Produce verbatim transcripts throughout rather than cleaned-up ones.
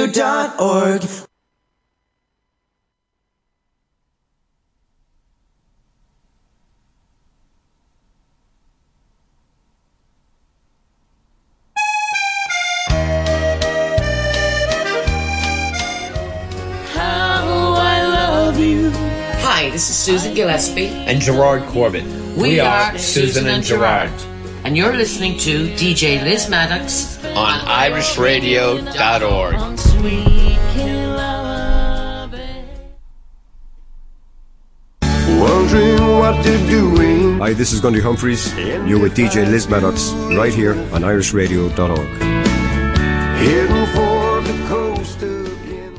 radio dot org. Hi, this is Susan Gillespie and Gerard Corbett. We, we are, are Susan and Gerard. Gerard. And you're listening to D J Liz Maddox on, on Irish Radio dot org. Wondering what they're doing. Hi, this is Gundy Humphreys. You're with D J Liz Maddox right here on Irish Radio dot org. Heading for the coast again.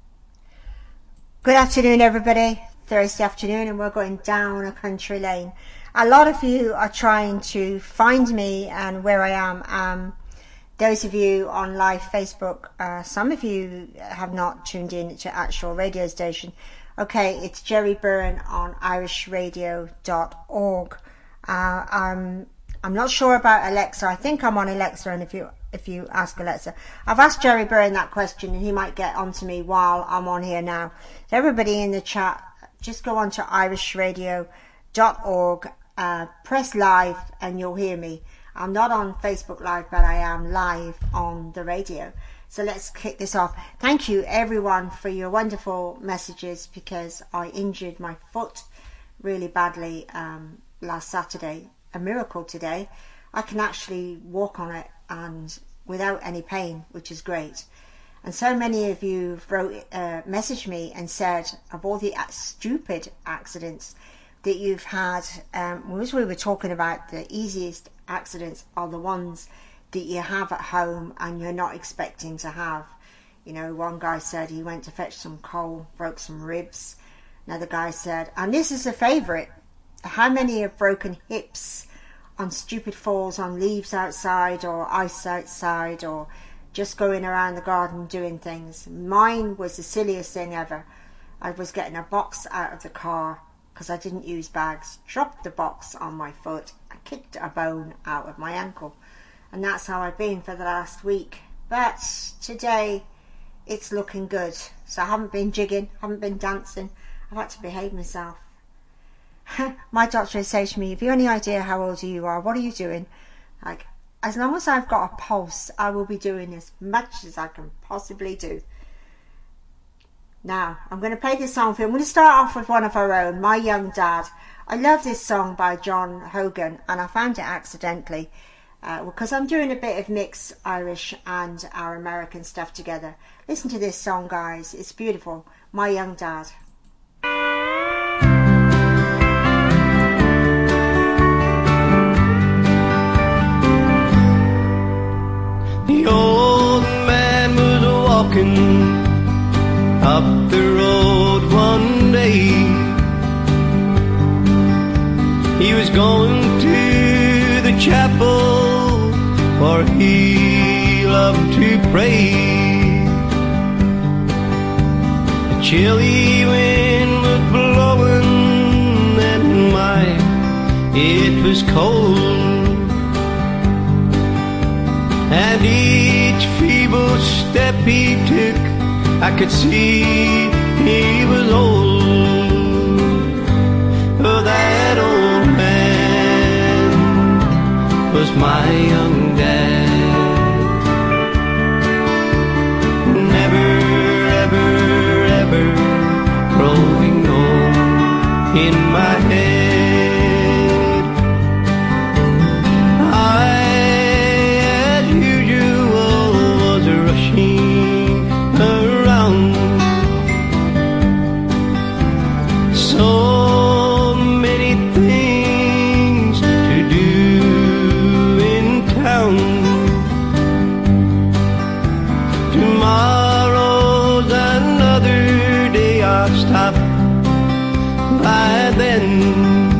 Good afternoon, everybody. Thursday afternoon, and we're going down a country lane. A lot of you are trying to find me and where I am. Um, those of you on live Facebook, uh, some of you have not tuned in to actual radio station. Okay, it's Jerry Byrne on Irish Radio dot org. Uh, I'm I'm not sure about Alexa. I think I'm on Alexa, and if you if you ask Alexa, I've asked Jerry Byrne that question, and he might get onto me while I'm on here now. So everybody in the chat, just go on to Irish Radio dot org, uh, press live, and you'll hear me. I'm not on Facebook Live, but I am live on the radio. So let's kick this off. Thank you, everyone, for your wonderful messages, because I injured my foot really badly um, last Saturday. A miracle today. I can actually walk on it and without any pain, which is great. And so many of you wrote, uh, messaged me and said of all the stupid accidents that you've had, um, as we were talking about, the easiest accidents are the ones that you have at home and you're not expecting to have. You know, one guy said he went to fetch some coal, broke some ribs. Another guy said, and this is a favourite, how many have broken hips on stupid falls on leaves outside or ice outside or just going around the garden doing things. Mine was the silliest thing ever. I was getting a box out of the car because I didn't use bags, dropped the box on my foot and kicked a bone out of my ankle. And that's how I've been for the last week. But today it's looking good. So I haven't been jigging, haven't been dancing. I've had to behave myself. My doctor has said to me, have you any idea how old you are? What are you doing? Like, as long as I've got a pulse, I will be doing as much as I can possibly do. Now, I'm going to play this song for you. I'm going to start off with one of our own, My Young Dad. I love this song by John Hogan, and I found it accidentally uh, because I'm doing a bit of mixed Irish and our American stuff together. Listen to this song, guys. It's beautiful. My Young Dad. The old man was walking up the road one day. He was going to the chapel, for he loved to pray. A chilly wind was blowing, and my, it was cold. And each feeble step he took, I could see he was old. Oh, that old man was my young dad. Never, ever, ever growing old in my head. So many things to do in town. Tomorrow's another day, I'll stop by then.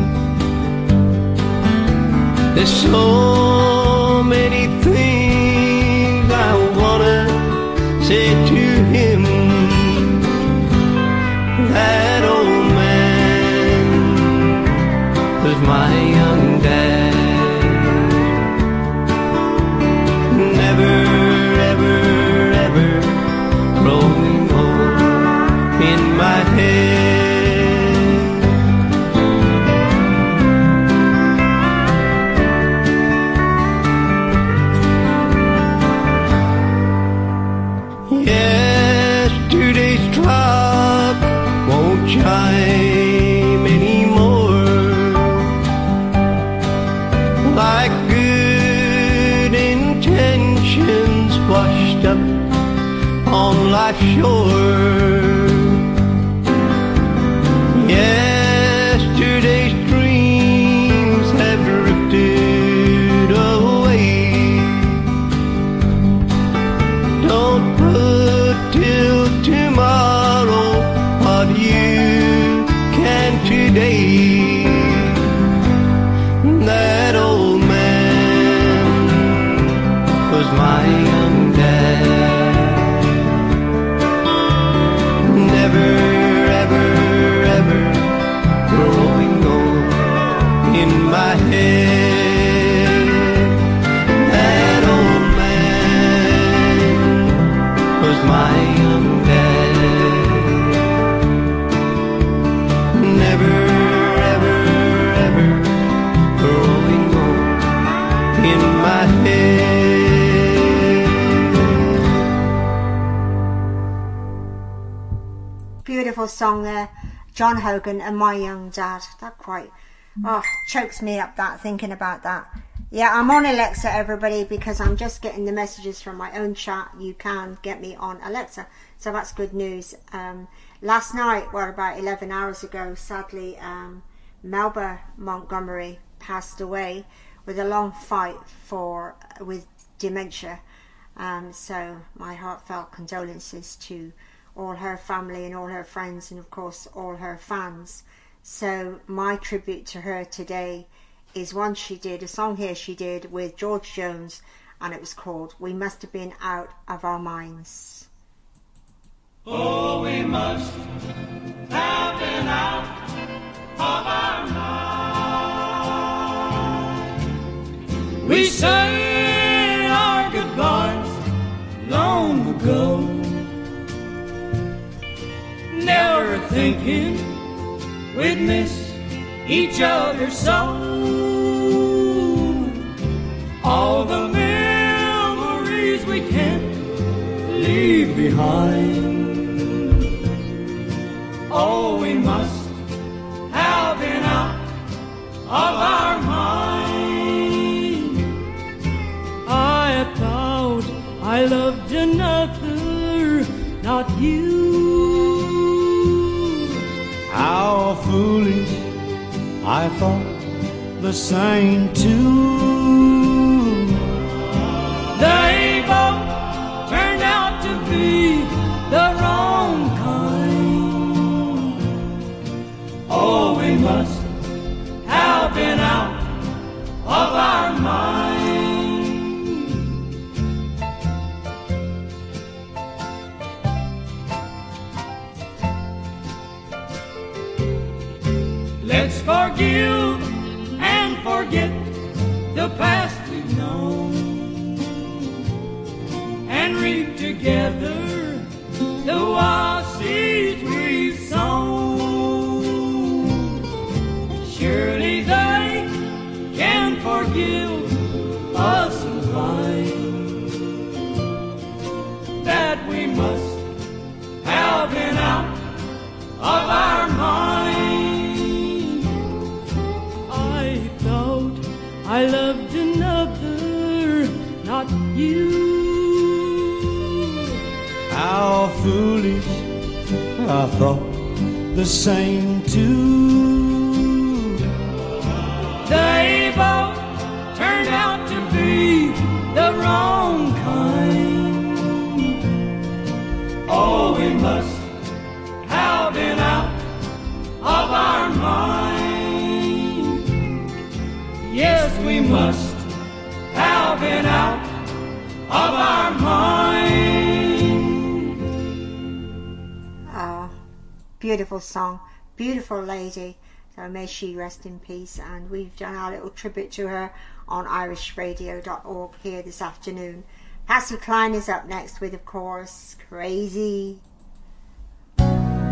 There's so many things I wanna say to him. That old man was my young dad. Never, ever, ever my shore. Yesterday's dreams have drifted away. Don't put till tomorrow what you can today. That old man was my young dad. Never, ever, ever growing old in my head. That old man was my young dad. Never, ever, ever growing old in my head. Beautiful song there, John Hogan and My Young Dad. That quite oh chokes me up, that thinking about that. Yeah, I'm on Alexa, everybody, because I'm just getting the messages from my own chat. You can get me on Alexa, so that's good news. Um, last night, well, about eleven hours ago, sadly, um, Melba Montgomery passed away with a long fight for with dementia. Um, so my heartfelt condolences to all her family and all her friends, and of course all her fans. So my tribute to her today is one she did, a song here she did with George Jones, and it was called We Must Have Been Out of Our Minds. Oh, we must have been out of our minds. We say our goodbyes long ago, never thinking we'd miss each other so. All the memories we can't leave behind. Oh, we must have been out of our mind. I thought I loved another, not you. How foolish, I thought the same too. They both turned out to be the wrong kind. Oh, we must have been out of our mind. Let's forgive and forget the past we've known, and reap together the wild seeds we've sown. Surely they can forgive us and find that we must have been out of our mind. I thought I loved another, not you. How foolish, I thought the same too. They both turned out to be the wrong kind. Oh, we must have been out of our mind. Yes, we must have been out of our mind. Oh, beautiful song, beautiful lady. So may she rest in peace. And we've done our little tribute to her on irish radio dot org here this afternoon. Patsy Cline is up next with, of course, Crazy. Oh,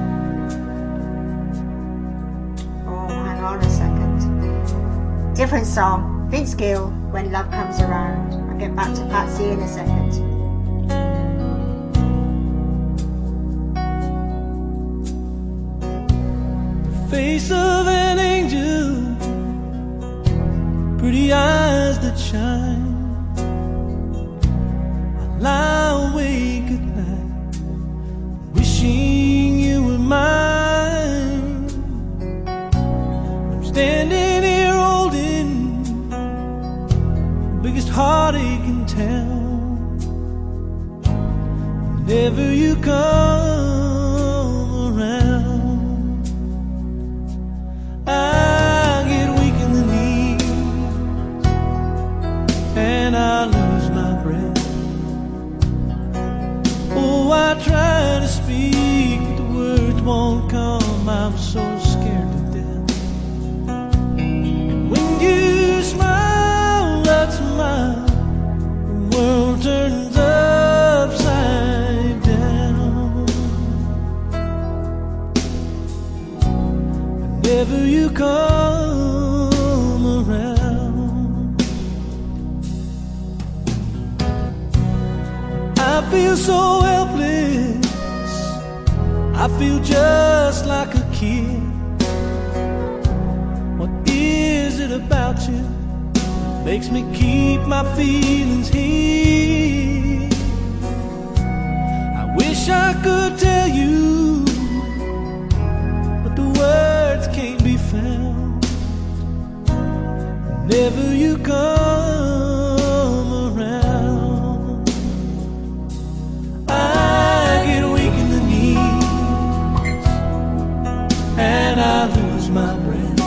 hang on a second. Different song, Vince Gill, When Love Comes Around. I'll get back to Patsy in a second. Face of an angel, pretty eyes that shine. I lie awake at night whenever you come around. I get weak in the knees and I lose my breath. Oh, I try to speak, but the words won't come. I'm so scared to death. And when you smile, that smile, the world turns upside down. Whenever you come around, I feel so helpless. I feel just like a kid. What is it about you makes me keep my feelings hid? I wish I could tell you, but the words can't be found. Whenever you come around, I get weak in the knees and I lose my breath.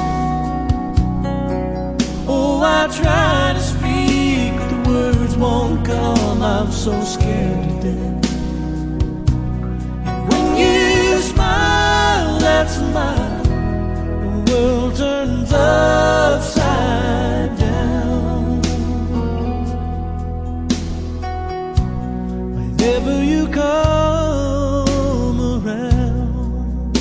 Oh, I try to speak, but the words won't come. I'm so scared to death. And when you smile, that smile, the world turns upside down. Whenever you come around,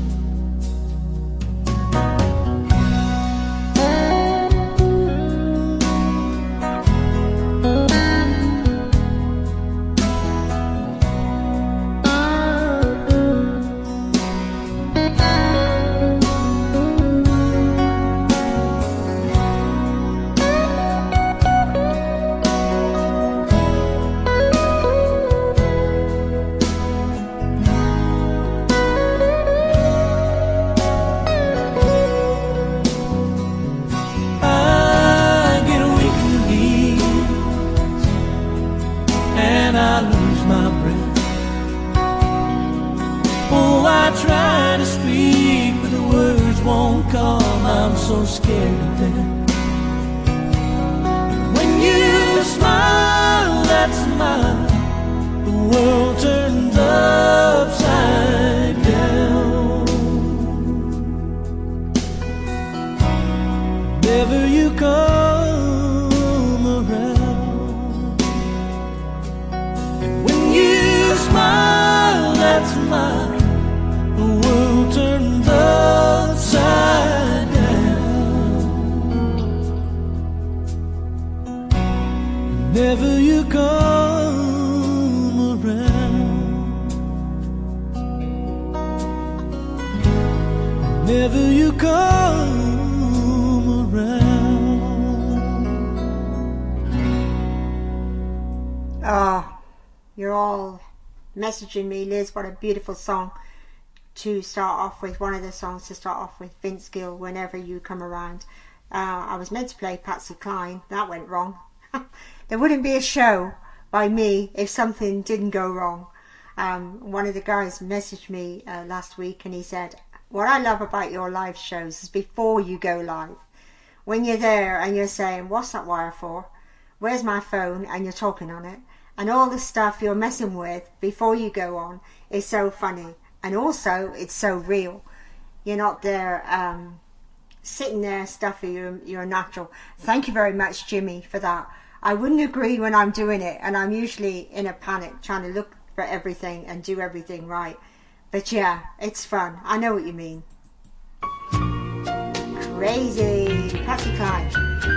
I get weak in the knees and I lose my breath. Oh, I try to speak, but the words won't come. I'm so scared to death. When you smile, that smile, the world turns upside down. Whenever you come around, and when you smile, that smile, the world turns upside down. Whenever you come around, whenever you come around. Oh, you're all messaging me, Liz, what a beautiful song to start off with. One of the songs to start off with, Vince Gill, Whenever You Come Around. Uh, I was meant to play Patsy Cline. That went wrong. There wouldn't be a show by me if something didn't go wrong. Um, one of the guys messaged me uh, last week and he said, what I love about your live shows is before you go live, when you're there and you're saying, what's that wire for? Where's my phone? And you're talking on it. And all the stuff you're messing with before you go on is so funny. And also, it's so real. You're not there um, sitting there stuffy, you're, you're natural. Thank you very much, Jimmy, for that. I wouldn't agree when I'm doing it, and I'm usually in a panic trying to look for everything and do everything right. But yeah, it's fun. I know what you mean. Crazy. Patsy Cline.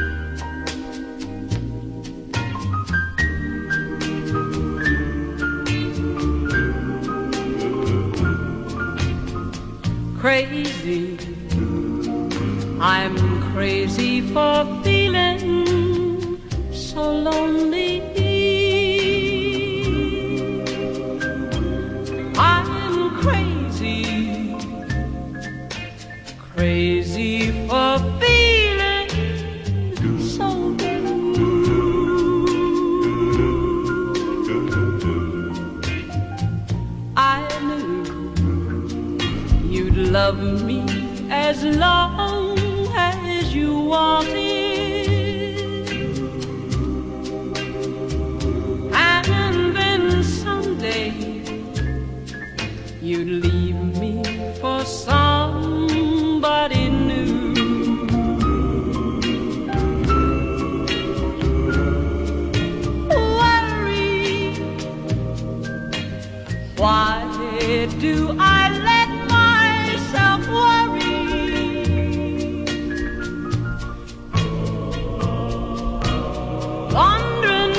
Crazy, I'm crazy for feeling so lonely. I'm crazy, crazy for feeling so blue. love me as long as you wanted, and then someday you'd leave me for somebody new. Worry, why do I let myself worry? Wondering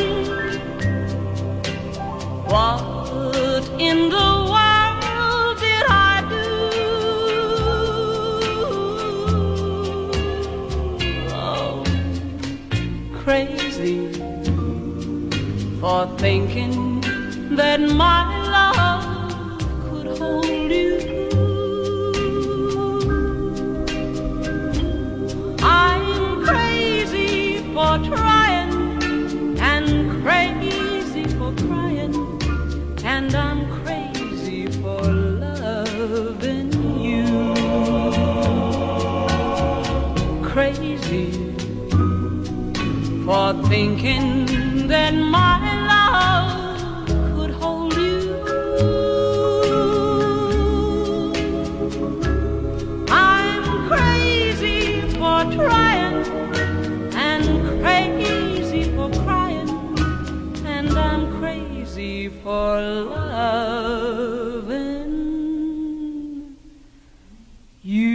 what in the world did I do? Oh, crazy for thinking that my love could hold you. I'm crazy for trying and crazy for crying, and I'm crazy for loving you. Crazy for thinking that my love could hold you. I'm crazy for trying and crazy for crying, and I'm crazy for loving you.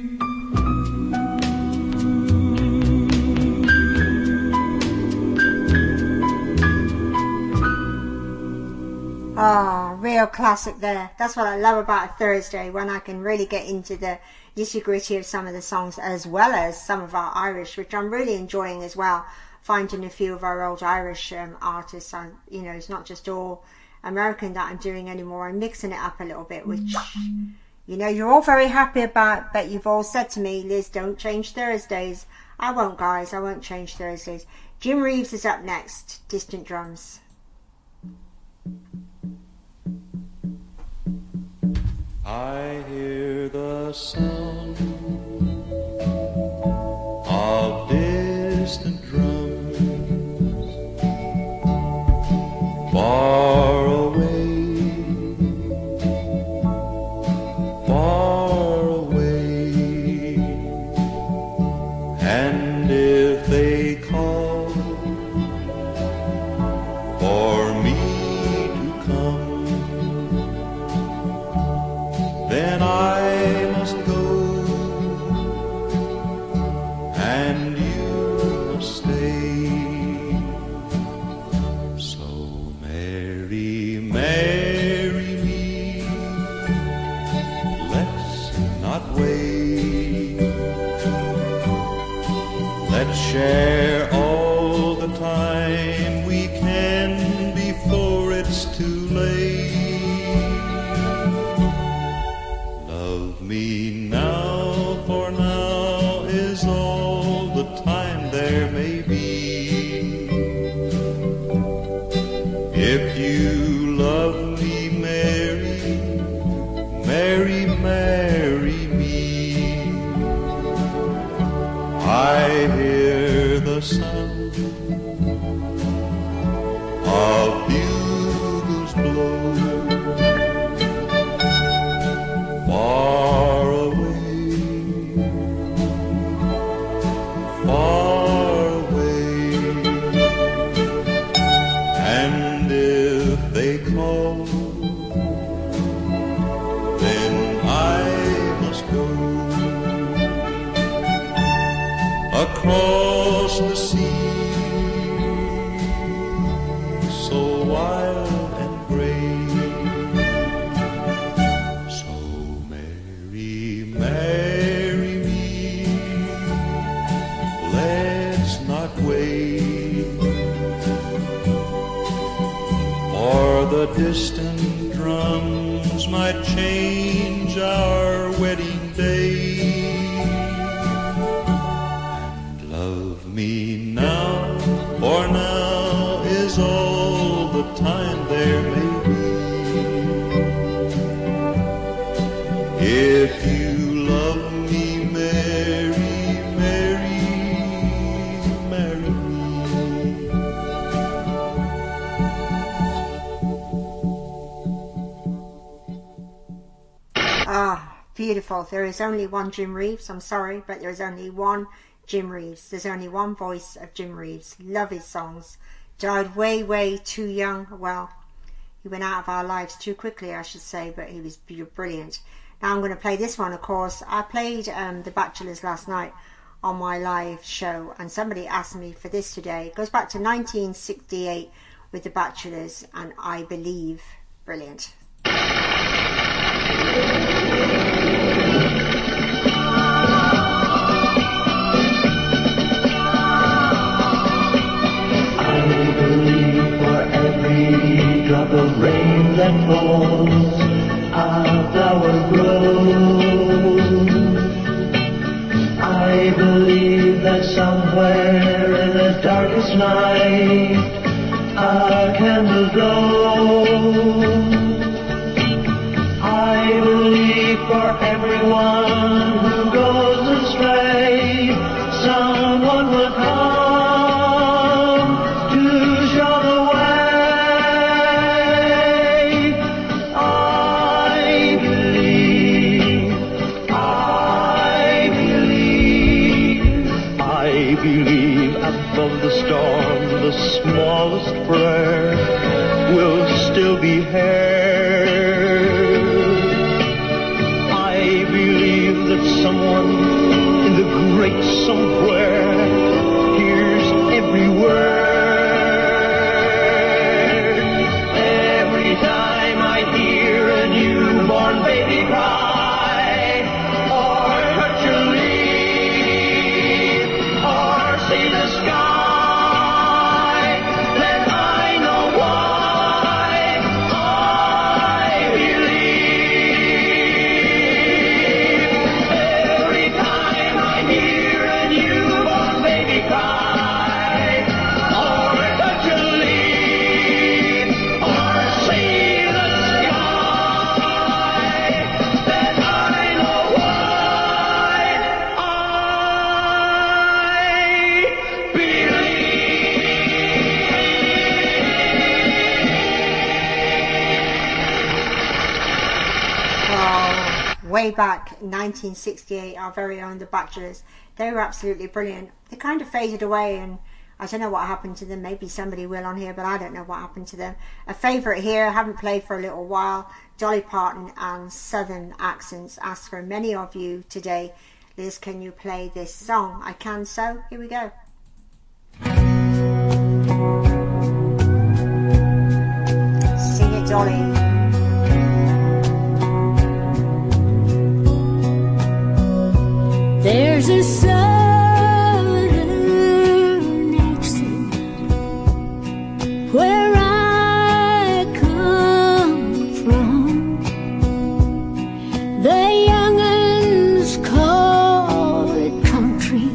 Oh, real classic there. That's what I love about a Thursday, when I can really get into the nitty-gritty of some of the songs, as well as some of our Irish, which I'm really enjoying as well. Finding a few of our old Irish um, artists. I, you know, it's not just all American that I'm doing anymore. I'm mixing it up a little bit, which, you know, you're all very happy about, but you've all said to me, Liz, don't change Thursdays. I won't, guys. I won't change Thursdays. Jim Reeves is up next. Distant Drums. I hear the sound of distant drums far away, far away, and if they call for me to come, then I must go, and you must stay. So marry, marry me, let's not wait. Let's share all the time we can before it's too late. Love me now, for now is all the time there may be. If you love me, marry, marry, marry me. I hear the sound of bugles blow far away, far away, and if they call, then I must go across the sea, so wild and gray. So marry, marry me, let's not wait, for the distant drums might change our wedding day. And love me now, for now is all the time there may be. If you Ah, beautiful. There is only one Jim Reeves. I'm sorry, but there is only one Jim Reeves. There's only one voice of Jim Reeves. Love his songs. Died way, way too young. Well, he went out of our lives too quickly, I should say, but he was brilliant. Now I'm going to play this one, of course. I played um, The Bachelors last night on my live show, and somebody asked me for this today. It goes back to nineteen sixty-eight with The Bachelors and I Believe. Brilliant. Drop of rain that falls, a flower grows. I believe that somewhere in the darkest night a candle glows. I believe for everyone who goes astray, someone will come to show the way. Above the storm, the smallest prayer will still be heard. I believe that someone in the great somewhere hears every word. Every time I hear a newborn baby cry, or touch a leaf, or see the sky, then I know why I believe. Every time I hear a newborn baby cry, or touch a leaf, or see the sky, then I know why I way back in nineteen sixty-eight, our very own The Bachelors. They were absolutely brilliant. They kind of faded away, and I don't know what happened to them. Maybe somebody will on here, but I don't know what happened to them. A favourite here, I haven't played for a little while, Dolly Parton and Southern Accents. Asked for many of you today. Liz, can you play this song? I can, so here we go. Sing it, Dolly. There's a southern accent where I come from. The young'uns call it country,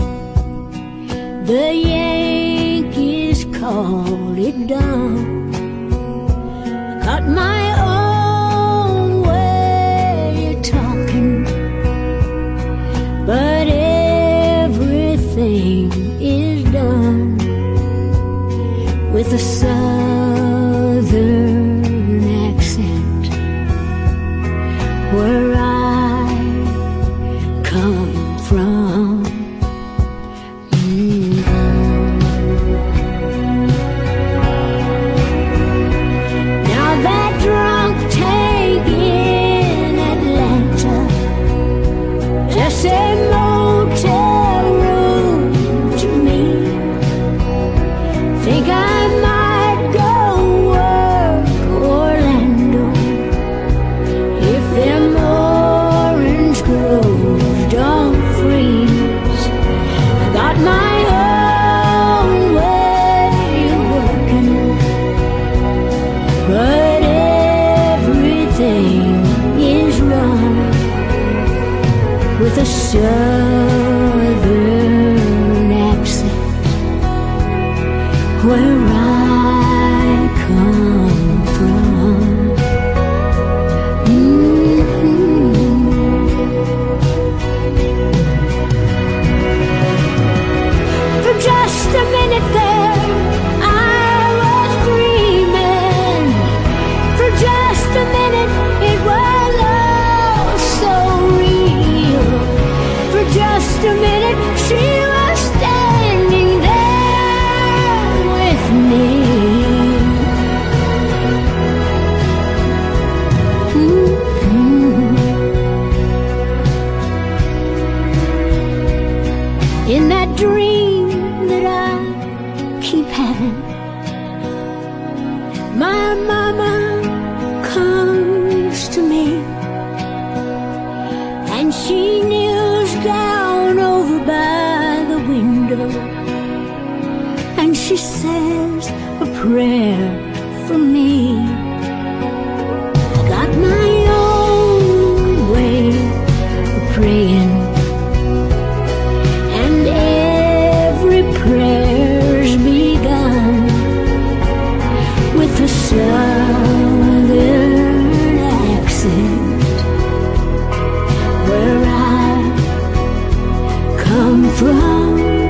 the Yankees call it dumb. Got my own way of talking, but everything is done with a southern accent where I come from. Mm. Now that drunk tank in Atlanta just said motel room to me. Think I might go work Orlando if them orange groves don't freeze. I got my own way of working, but everything is wrong with a southern accent where I come from. Mm-hmm. For just a minute there, I was dreaming. For just a minute, it was all and she kneels down over by the window, and she says a prayer for me. I got my own way of praying, and every prayer's begun with a southern accent where I come from.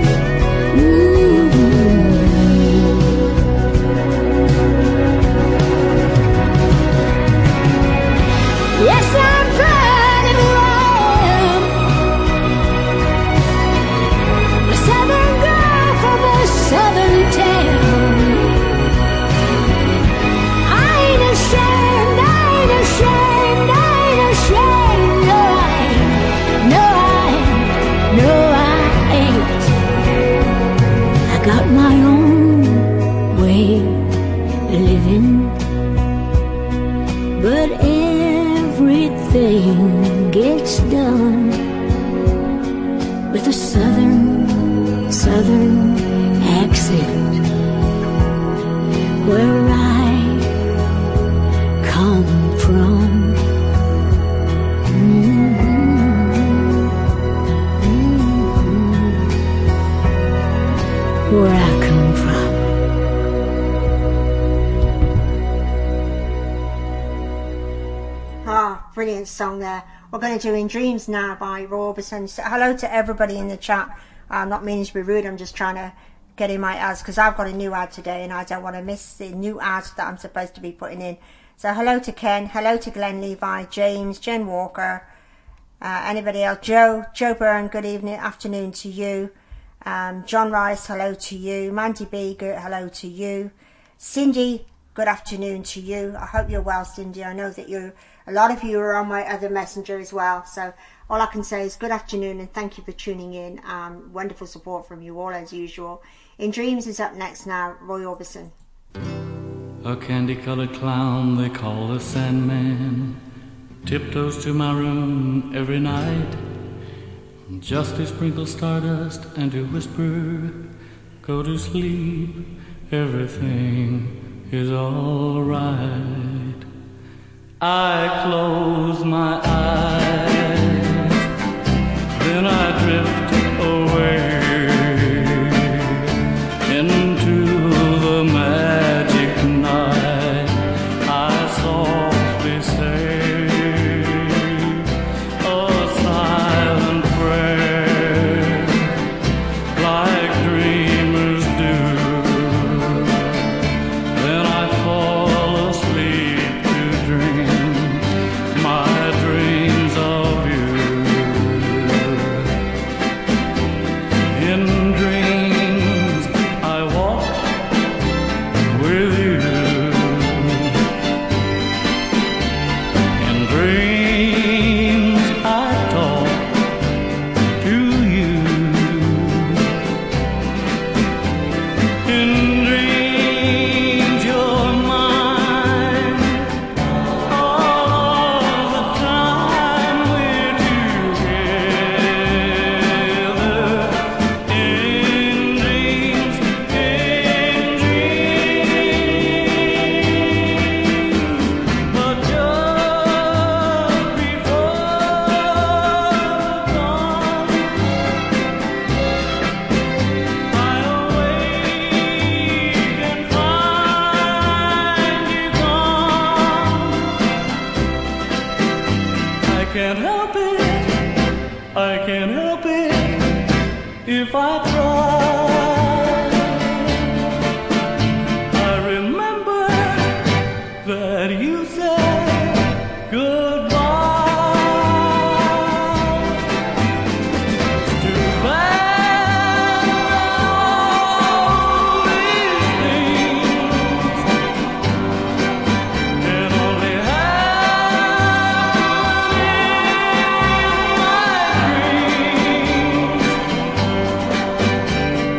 Yes, I'm proud of who I am, a southern girl from a southern town. I ain't ashamed, I ain't ashamed, I ain't ashamed. No, I ain't, no, I ain't, no, I ain't. I got my own way of living, but everything gets done with a southern, southern accent where I come from. Mm-hmm. Mm-hmm. Where I come from. Ah, brilliant song there. We're going to do In Dreams now by Roy Orbison. So hello to everybody in the chat. I'm not meaning to be rude, I'm just trying to get in my ads because I've got a new ad today and I don't want to miss the new ad that I'm supposed to be putting in. So hello to Ken, hello to Glenn Levi, James, Jen Walker, uh, anybody else, Joe, Joe Byrne, good evening, afternoon to you. Um, John Rice, hello to you. Mandy B, good hello to you. Cindy, good afternoon to you. I hope you're well, Cindy. I know that you, a lot of you are on my other messenger as well. So all I can say is good afternoon and thank you for tuning in. Um, wonderful support from you all as usual. In Dreams is up next now, Roy Orbison. A candy-colored clown they call the Sandman tiptoes to my room every night just to sprinkle stardust and to whisper, go to sleep, everything is all right. I close my eyes, then I drift away into the magic night. I softly say a silent prayer like dreamers do. Then I fall asleep to dream my dreams of you. In dreams I walk with you. In dreams I talk to you. In dreams you're mine all the time we're together. In dreams, in dreams, but just before dawn, I awake and find you gone. I can't help it, I can't help it if I try. I remember that you said goodbye. It's too bad all these things can only happen in my dreams.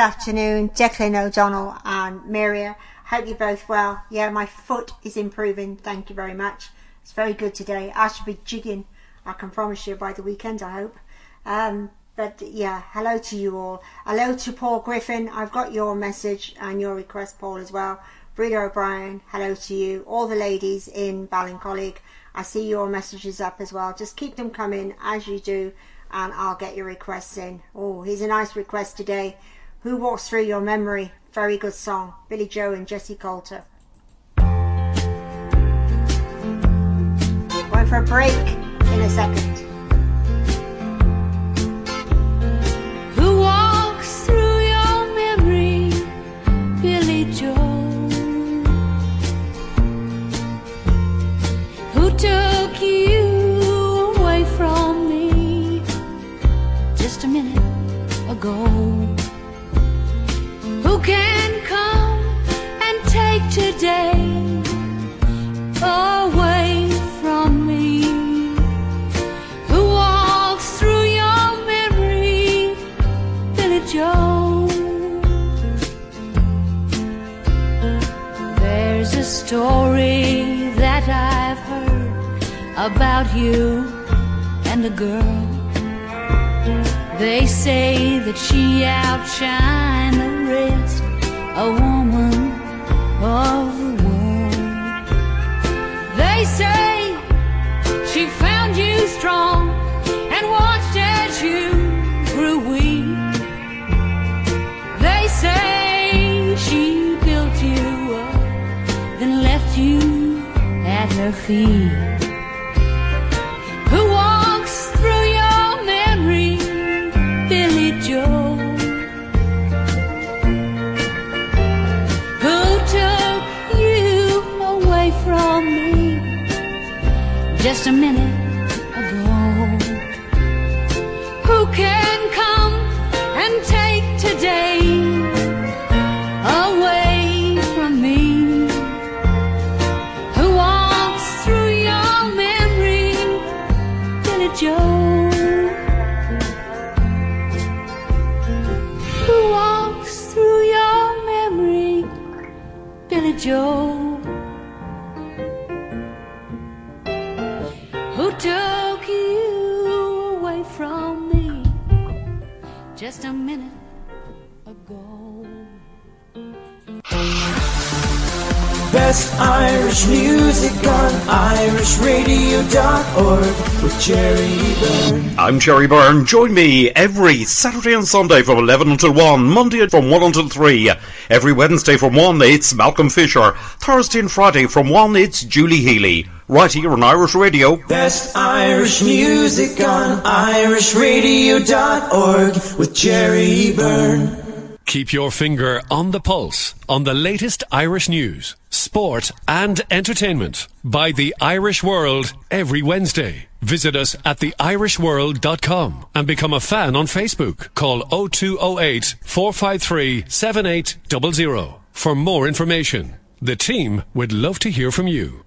afternoon, Declan O'Donnell and Miria. Hope you're both well. Yeah, my foot is improving. Thank you very much. It's very good today. I should be jigging, I can promise you, by the weekend, I hope. Um, but yeah, hello to you all. Hello to Paul Griffin. I've got your message and your request, Paul, as well. Breda O'Brien, hello to you. All the ladies in Ballincollig, I see your messages up as well. Just keep them coming as you do, and I'll get your requests in. Oh, here's a nice request today. Who Walks Through Your Memory? Very good song. Billy Joe and Jessie Coulter. Going for a break in a second. Who walks through your memory, Billy Joe? Who took you away from me just a minute ago? Who can come and take today away from me? Who walks through your memory, Billy Joe? There's a story that I've heard about you and a girl. They say that she outshined the rest, a woman of the world. They say she found you strong and watched as you grew weak. They say she built you up, then left you at her feet. Who walks through your memory, Billy Joe? Who took you away from me just a minute ago? Who can come and take today away from me? Who walks through your memory, Billy Joe? Who walks through your memory, Billy Joe? Who took you away from me just a minute ago? Best Irish music on irish radio dot org with Jerry Byrne. I'm Jerry Byrne. Join me every Saturday and Sunday from eleven until one, Monday from one until three. Every Wednesday from one, it's Malcolm Fisher. Thursday and Friday from one, it's Julie Healy. Right here on Irish Radio. Best Irish music on irish radio dot org with Jerry Byrne. Keep your finger on the pulse on the latest Irish news, sport and entertainment by The Irish World every Wednesday. Visit us at the irish world dot com and become a fan on Facebook. Call oh two oh eight, four five three, seven eight zero zero for more information. The team would love to hear from you.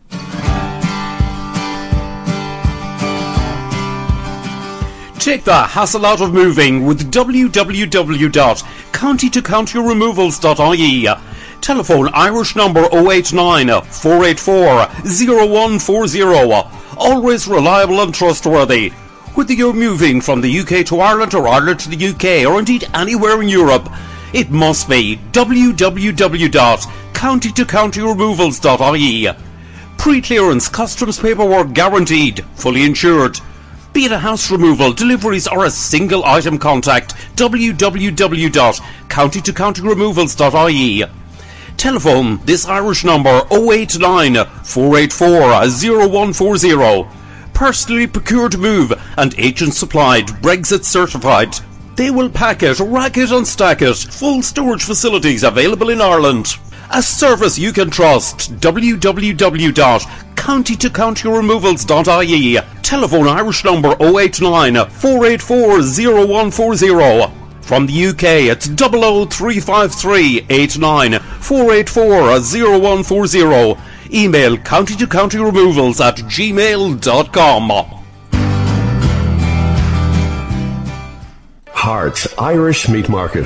Take the hassle out of moving with w w w dot county to county removals dot I E. Telephone Irish number oh eight nine, four eight four, oh one four oh. Always reliable and trustworthy. Whether you're moving from the U K to Ireland or Ireland to the U K or indeed anywhere in Europe, it must be w w w dot county to county removals dot I E. Pre-clearance customs paperwork guaranteed, fully insured. Be it a house removal, deliveries or a single item, contact w w w dot county to county removals dot I E. Telephone this Irish number oh eight nine, four eight four, oh one four oh. Personally procured move and agent supplied, Brexit certified. They will pack it, rack it and stack it. Full storage facilities available in Ireland. A service you can trust. w w w dot county to county removals dot I E. Telephone Irish number oh eight nine, four eight four, oh one four oh. From the U K, it's double oh three five three, eight nine, four eight four, oh one four oh. Email county to county removals at gmail dot com. Hearts Irish Meat Market.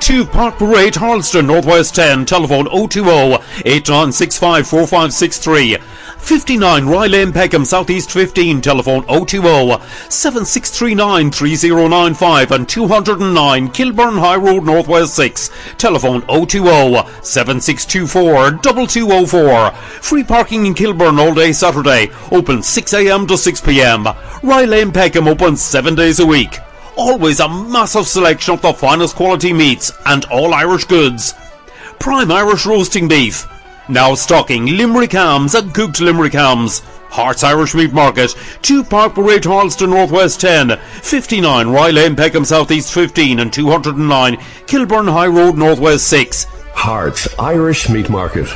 two Park Parade, Harleston, Northwest ten, telephone oh two oh, eight nine six five, four five six three. fifty-nine Rye Lane, Peckham, Southeast fifteen, telephone oh two oh, seven six three nine, three oh nine five, and two oh nine Kilburn High Road, Northwest six, telephone oh two oh, seven six two four, two two oh four. Free parking in Kilburn all day Saturday, open six a m to six p m. Rye Lane, Peckham, open seven days a week. Always a massive selection of the finest quality meats and all Irish goods. Prime Irish roasting beef. Now stocking Limerick hams and cooked Limerick hams. Hearts Irish Meat Market, two Park Parade, Harleston, Northwest ten, fifty-nine Rye Lane, Peckham, Southeast fifteen, and two oh nine Kilburn High Road, Northwest six. Hearts Irish Meat Market.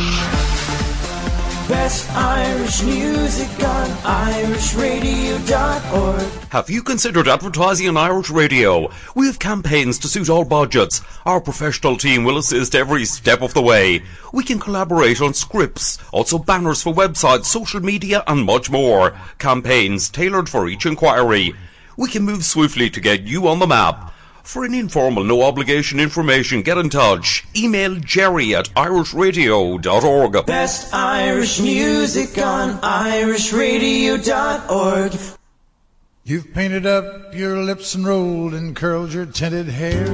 Best Irish music on irish radio dot org. Have you considered advertising on Irish Radio? We have campaigns to suit all budgets. Our professional team will assist every step of the way. We can collaborate on scripts, also banners for websites, social media and much more. Campaigns tailored for each inquiry. We can move swiftly to get you on the map. For an informal, no-obligation information, get in touch. Email Jerry at irish radio dot org. Best Irish music on irish radio dot org. You've painted up your lips and rolled and curled your tinted hair.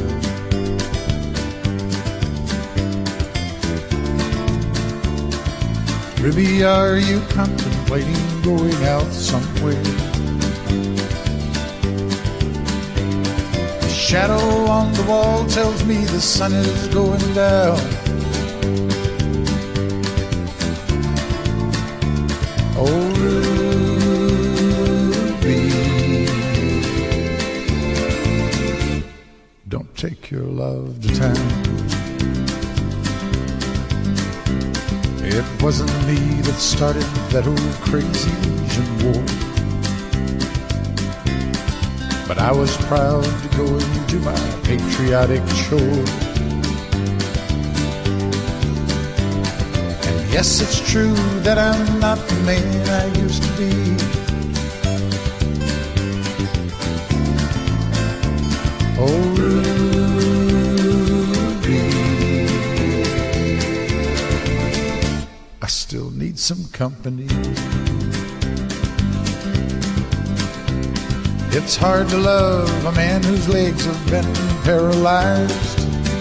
Ruby, are you contemplating going out somewhere? Shadow on the wall tells me the sun is going down. Oh, Ruby, don't take your love to town. It wasn't me that started that old crazy Asian war, but I was proud to go and do my patriotic chore. And yes, it's true that I'm not the man I used to be. Oh, Ruby, I still need some company. It's hard to love a man whose legs have been paralyzed.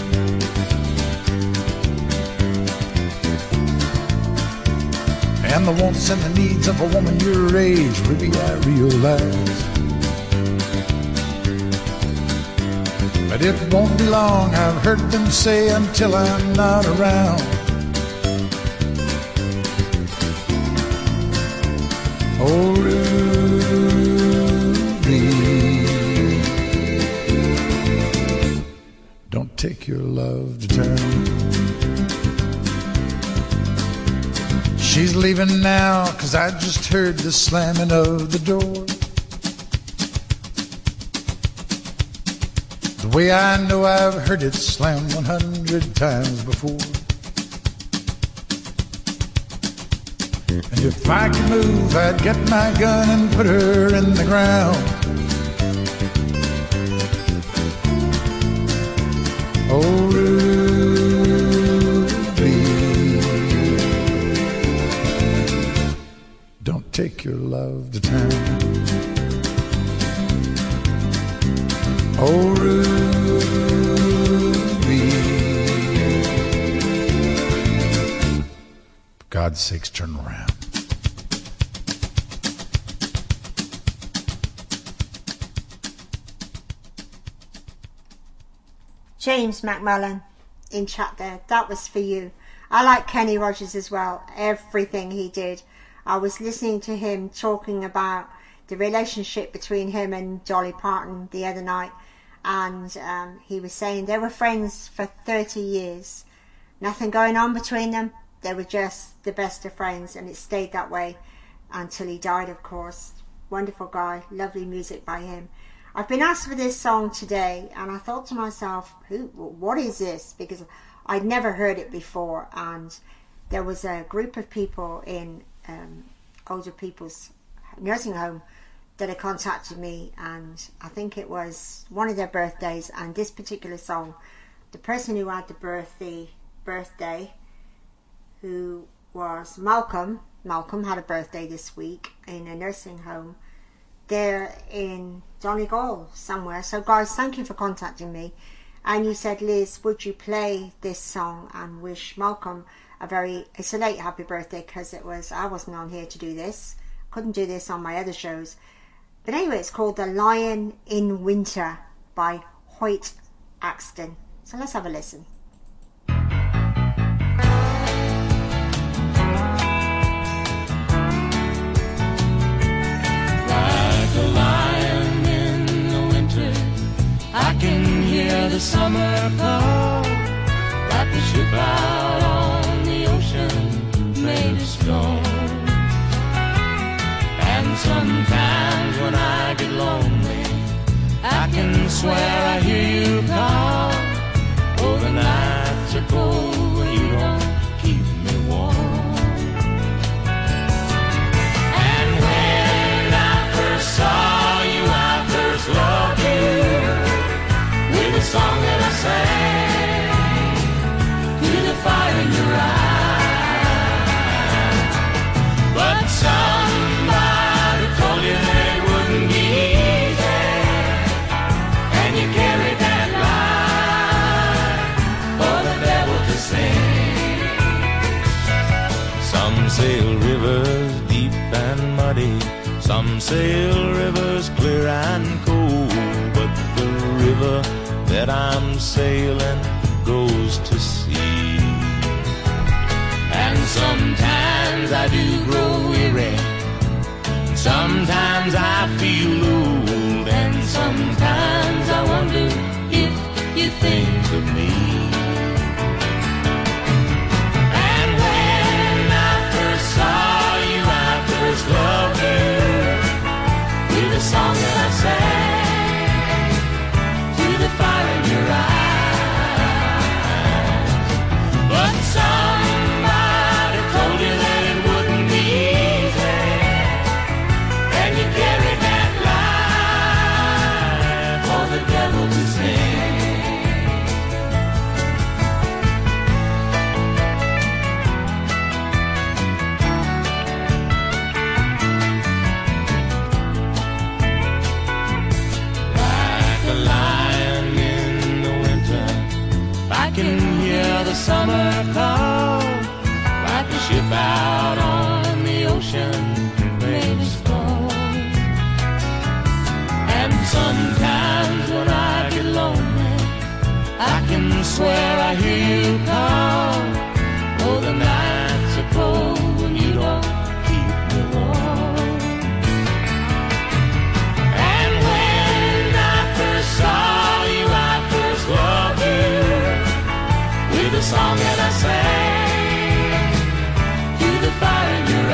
And the wants and the needs of a woman your age, Ruby, I realize. But it won't be long, I've heard them say, until I'm not around. Oh, don't take your love to town. She's leaving now, 'cause I just heard the slamming of the door. The way I know I've heard it slam one hundred times before. And if I could move, I'd get my gun and put her in the ground. Oh, Ruby, don't take your love to town. Oh, Ruby, for God's sakes, turn around. James McMullen in chat there, that was for you. I like Kenny Rogers as well, everything he did. I was listening to him talking about the relationship between him and Dolly Parton the other night, and um, he was saying they were friends for thirty years. Nothing going on between them, they were just the best of friends, and it stayed that way until he died, of course. Wonderful guy, lovely music by him. I've been asked for this song today, and I thought to myself, who, what is this? Because I'd never heard it before, and there was a group of people in um, older people's nursing home that had contacted me, and I think it was one of their birthdays, and this particular song, the person who had the birthday birthday who was Malcolm Malcolm had a birthday this week in a nursing home there in Donegal somewhere. So guys, thank you for contacting me, and you said, Liz, would you play this song and wish Malcolm a very it's a late happy birthday, because it was I wasn't on here to do this, couldn't do this on my other shows. But anyway, it's called The Lion in Winter by Hoyt Axton. So let's have a listen. Like a lion in the winter, I can hear the summer call. Like a ship out on the ocean, made of stone. And sometimes when I get lonely, I can swear I hear you call. Oh, the nights are cold when you don't keep me warm. And when I first saw you, I first loved you with a song that I sang to the fire in your eyes. But somebody told you that it wouldn't be easy, and you carried that lie for the devil to sing. Some sail rivers deep and muddy, some sail rivers clear and cold, but the river that I'm sailing goes to sea. And sometimes I do grow weary, sometimes I feel old, and sometimes I wonder if you think of me. And when I first saw you, I first loved you with a song that I sang to the fire in your eyes. But somebody told you that it wouldn't be easy, and you carried that lie for the devil to sing. Like a lion in the winter, I can hear the summer call. Like a ship out on the ocean, made of stone. And sometimes when I get lonely, I can swear I hear you call. Oh, the nights are cold when you don't keep me warm. And when I first saw you, I first loved you with a song that I sang to the fire in your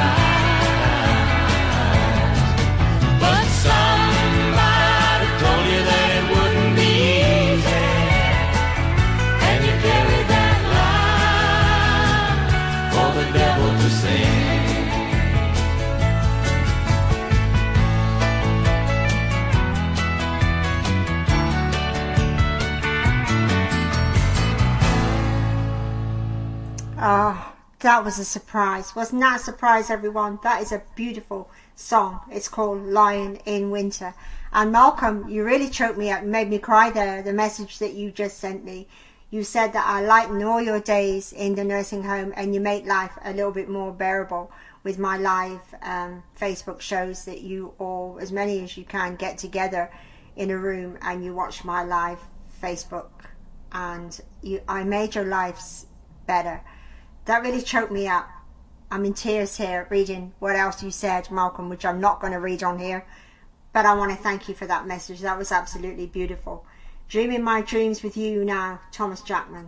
eyes. But somebody told you that it wouldn't be easy, and you carried that lie for the devil to sing. Oh, that was a surprise. Wasn't that a surprise, everyone? That is a beautiful song. It's called Lion in Winter. And Malcolm, you really choked me up and made me cry there, the message that you just sent me. You said that I lighten all your days in the nursing home and you make life a little bit more bearable with my live um, Facebook shows that you all, as many as you can, get together in a room and you watch my live Facebook. And you, I made your lives better. That really choked me up. I'm in tears here reading what else you said, Malcolm, which I'm not going to read on here. But I want to thank you for that message. That was absolutely beautiful. Dreaming my dreams with you now, Thomas Jackman.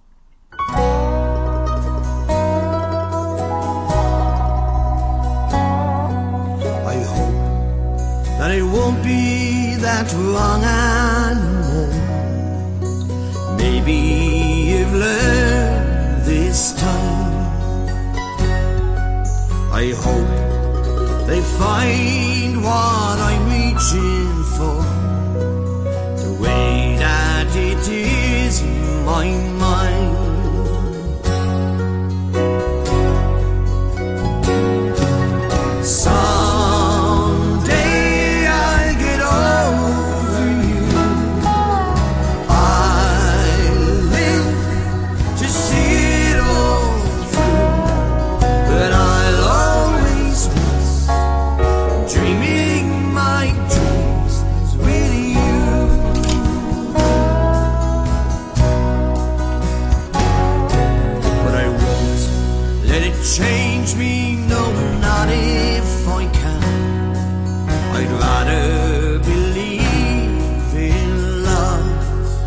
I hope that it won't be that long anymore. Maybe you've learned this time. I hope they find what I'm reaching for, the way that it is in my mind. Someday I'll get over you. I'll live to see it all through, but I'll always miss dreaming my dreams with you. But I won't let it change me, no, not if I can. I'd rather believe in love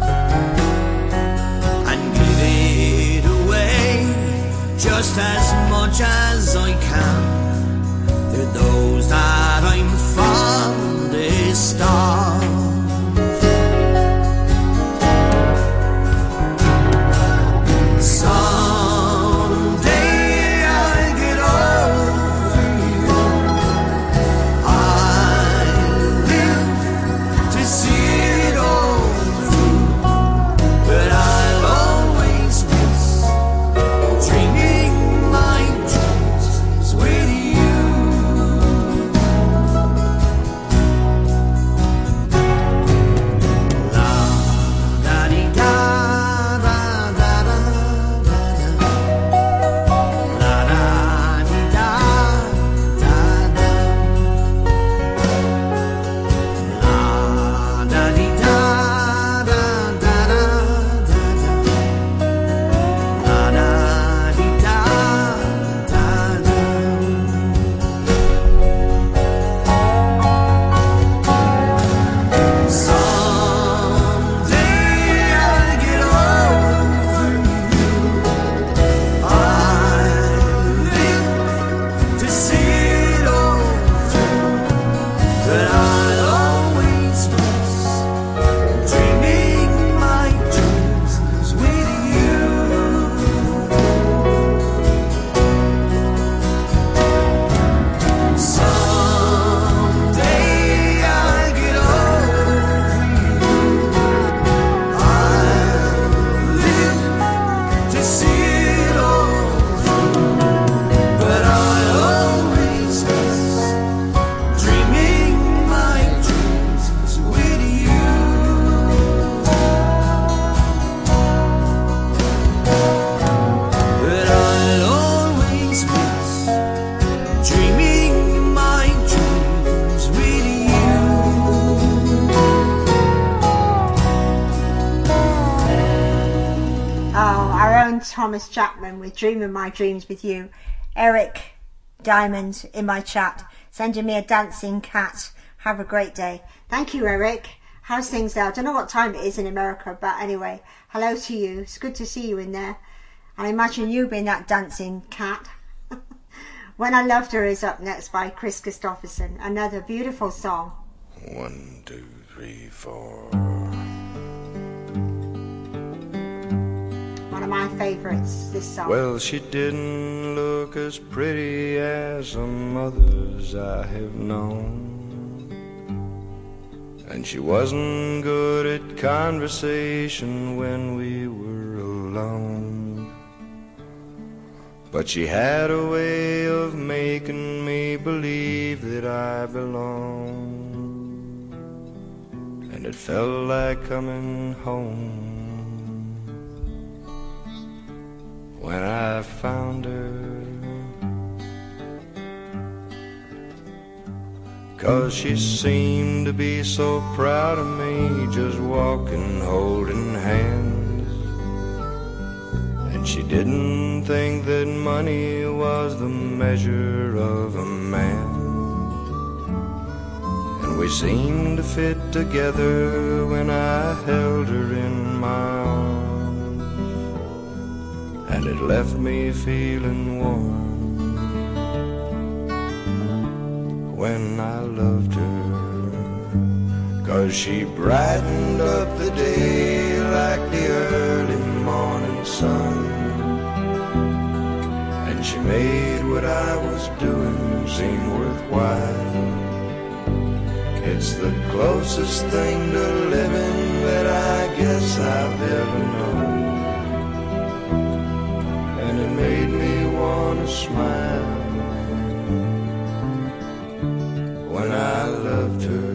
and give it away just as much as I can to those that I'm fondest of. Someday I'll get over you. I'll live to see it all through, but I'll always miss dreaming my dreams with you. La da dee da da da da da da. La da dee da da da. La da dee da da da da da da. La da dee da da da. Someday I'll get over you. I'll live to see it all through, but I'll always miss dreaming my dreams with you. Someday I'll get over you. I'll live to see it all through, but I'll always miss dreaming my dreams with you. But I'll always miss dreaming my dreams with you. Oh, our own Thomas Chapman with Dreaming My Dreams with You. Eric Diamond in my chat, sending me a dancing cat. Have a great day. Thank you, Eric. How's things there? I don't know what time it is in America, but anyway, hello to you. It's good to see you in there. And I imagine you being that dancing cat. When I Loved Her is up next by Chris Christopherson. Another beautiful song. One, two, three, four. One of my favourites, this song. Well, she didn't look as pretty as some others I have known, and she wasn't good at conversation when we were alone, but she had a way of making me believe that I belonged, and it felt like coming home when I found her. 'Cause she seemed to be so proud of me, just walking, holding hands. And she didn't think that money was the measure of a man. And we seemed to fit together when I held her in my arms, and it left me feeling warm when I loved her. 'Cause she brightened up the day like the early morning sun, and and she made what I was doing seem worthwhile. It's the closest thing to living that I guess I've ever known, and it made me want to smile when I loved her.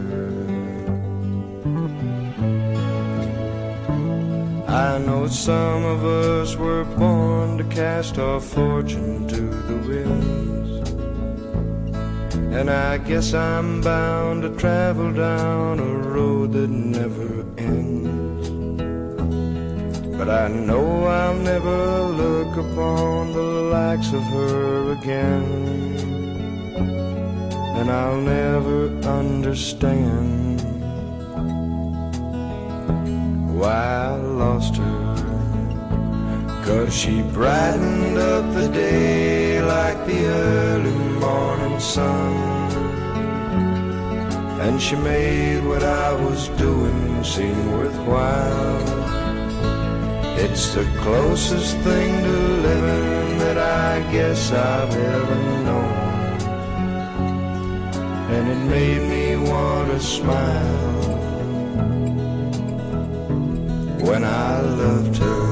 I know some of us were born to cast our fortune to the winds, and I guess I'm bound to travel down a road that never ends. But I know I'll never look upon the likes of her again, and I'll never understand why I lost her. 'Cause she brightened up the day like the early morning sun, and she made what I was doing seem worthwhile. It's the closest thing to living that I guess I've ever known, and it made me want to smile when I loved her.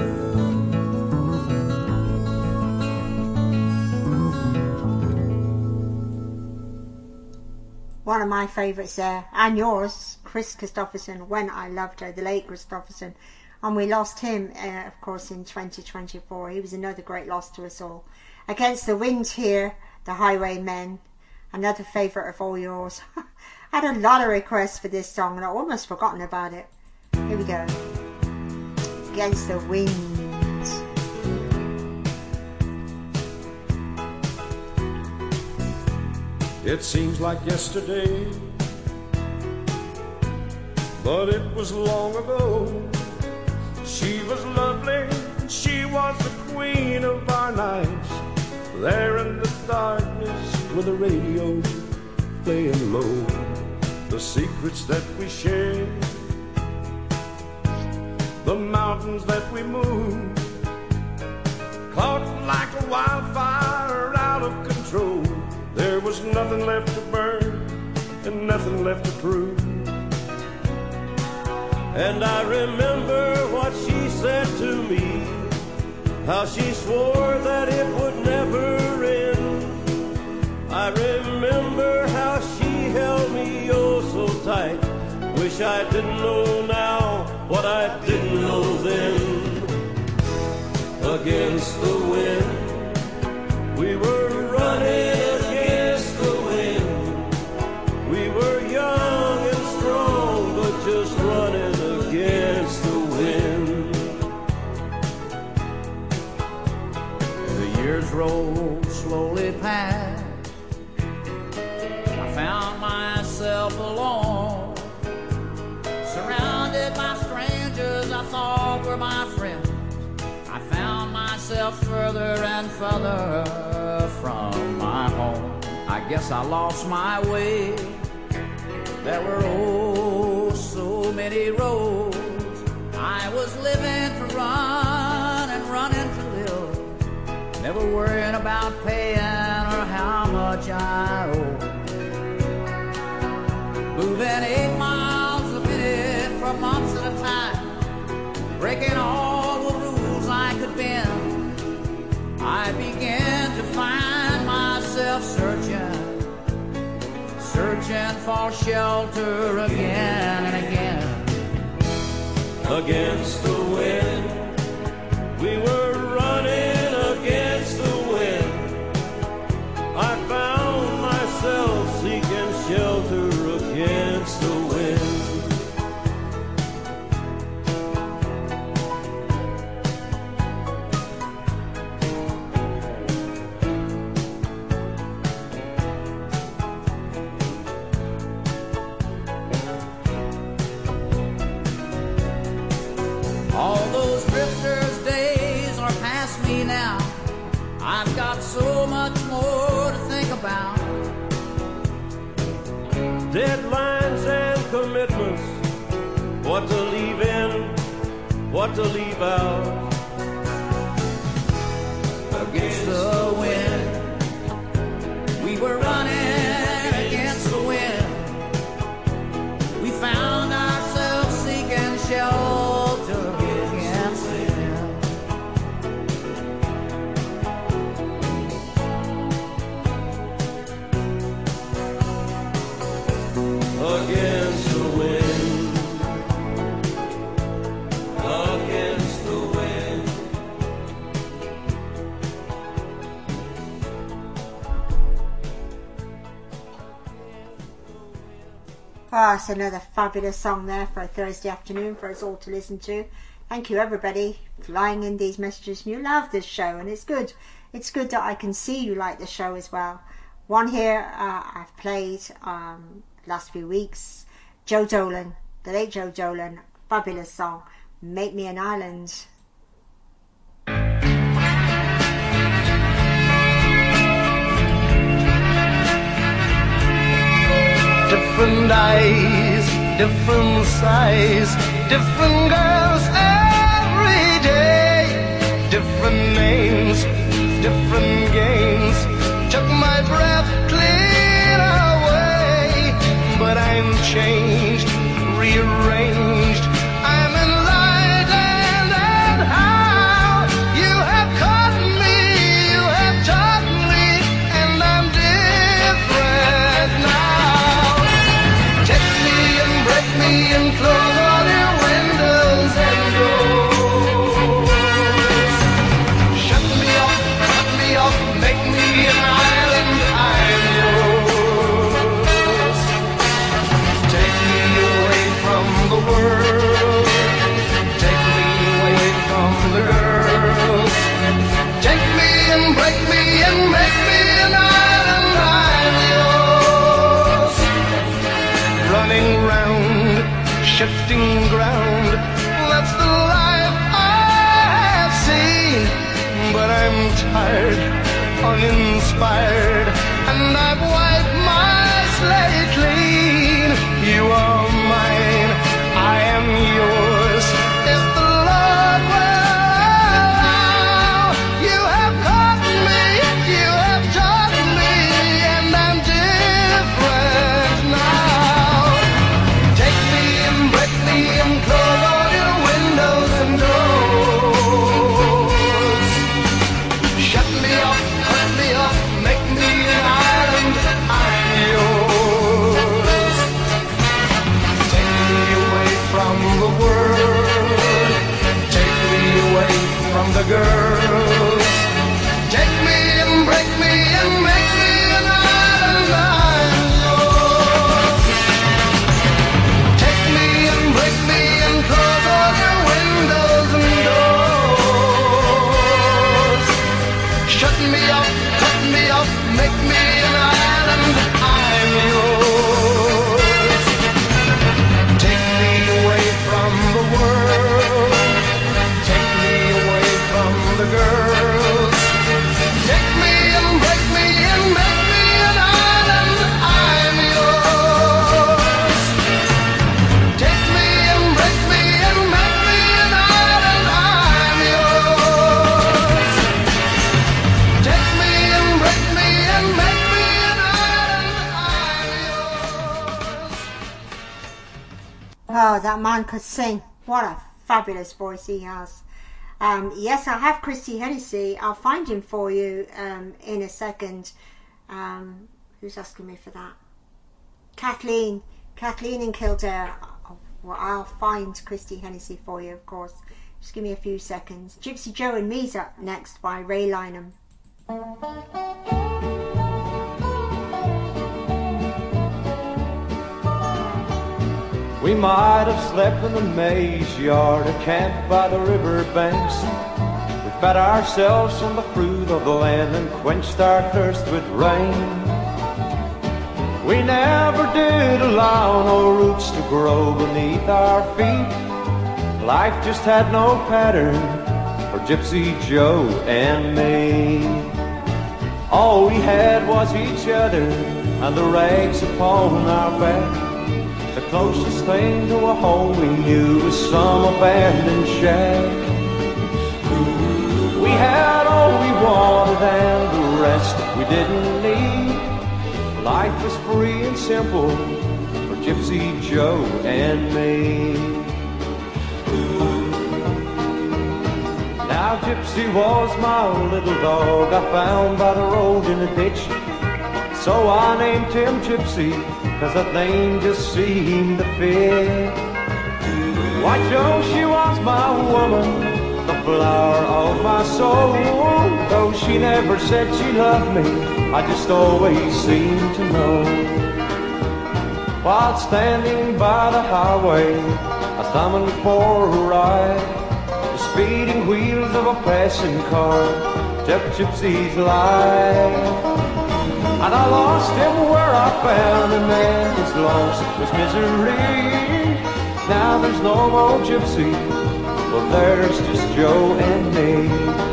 One of my favourites there, and yours, Chris Christopherson, When I Loved Her, the late Christopherson. And we lost him, uh, of course, in twenty twenty-four. He was another great loss to us all. Against the Wind here, the Highwaymen, another favourite of all yours. I had a lot of requests for this song and I'd almost forgotten about it. Here we go. Against the Wind. It seems like yesterday, but it was long ago. She was lovely, she was the queen of our nights, there in the darkness with the radio playing low. The secrets that we shared, the mountains that we moved, caught like a wildfire out of control. There was nothing left to burn and nothing left to prove. And I remember what she said to me, how she swore that it would never end. I remember how she held me oh so tight. Wish I didn't know now what I didn't know then. Against the wind, we were running. Just running against the wind. The years rolled slowly past. I found myself alone, surrounded by strangers I thought were my friends. I found myself further and further from my home. I guess I lost my way. There were oh so many roads. I was living to run and running to live, never worrying about paying or how much I owe. Moving eight miles a minute for months at a time, breaking all the rules I could bend. I began to find myself searching, searching for shelter again and again. Against the wind, we were running against the wind. I found myself seeking shelter against the wind. Now I've got so much more to think about. Deadlines and commitments, what to leave in, what to leave out. Against the Oh, it's another fabulous song there for a Thursday afternoon for us all to listen to. Thank you everybody flying in these messages. You love this show, and it's good. It's good that I can see you like the show as well. One here uh, I've played um, last few weeks. Joe Dolan, the late Joe Dolan, fabulous song, Make Me an Island. Different eyes, different size, different girls every day, different names, different games, took my breath clean away, but I'm changed, rearranged, I'm enlightened, and how you have caught me, you have taught me, and I'm different now. Me and close all your windows and doors. Shut me off, cut me off, make me an island, I'm yours. Take me away from the world, take me away from the girls. Take me and break me and make me an island, I'm yours. Running round, shifting ground, that's the life I have seen. But I'm tired, uninspired, and I've wiped my slate clean. You are mine, I am yours, if the Lord will allow. You have caught me, you have taught me, and I'm different now. Take me and break me and close all your windows and doors. Shut me off, cut me off, make me an island, I'm yours. Take me away from the world, take me away from the girls. Take me and break me and make me an island, I'm yours. Take me and break me and close all your windows and doors. Shut me off, cut me off, make me an island, I'm yours. Take me away from the world, take me away from the girls. Take me and break me and make me an island, I'm yours. Take me and break me and make me an island, I'm yours. Take me and break me and make me an island, I'm yours. Oh, that man could sing. What a fabulous voice he has. Um, yes, I have Christy Hennessy. I'll find him for you um, in a second. Um, who's asking me for that? Kathleen. Kathleen in Kildare. Oh, well, I'll find Christy Hennessy for you, of course. Just give me a few seconds. Gypsy Joe and Me's up next by Ray Lynham. We might have slept in the maize yard or camped by the river banks. We fed ourselves on the fruit of the land and quenched our thirst with rain. We never did allow no roots to grow beneath our feet. Life just had no pattern for Gypsy Joe and me. All we had was each other and the rags upon our back. The closest thing to a home we knew was some abandoned shack. We had all we wanted and the rest we didn't need. Life was free and simple for Gypsy Joe and me. Now Gypsy was my little dog I found by the road in a ditch. So I named him Gypsy, cause that name just seemed to fit. Why Joe, she was my woman, the flower of my soul. Though she never said she loved me, I just always seemed to know. while standing by the highway, a thumbing for a ride. The speeding wheels of a passing car took Gypsy's life. And I lost him where I found him, and his loss was misery. Now there's no more Gypsy, but there's just Joe and me.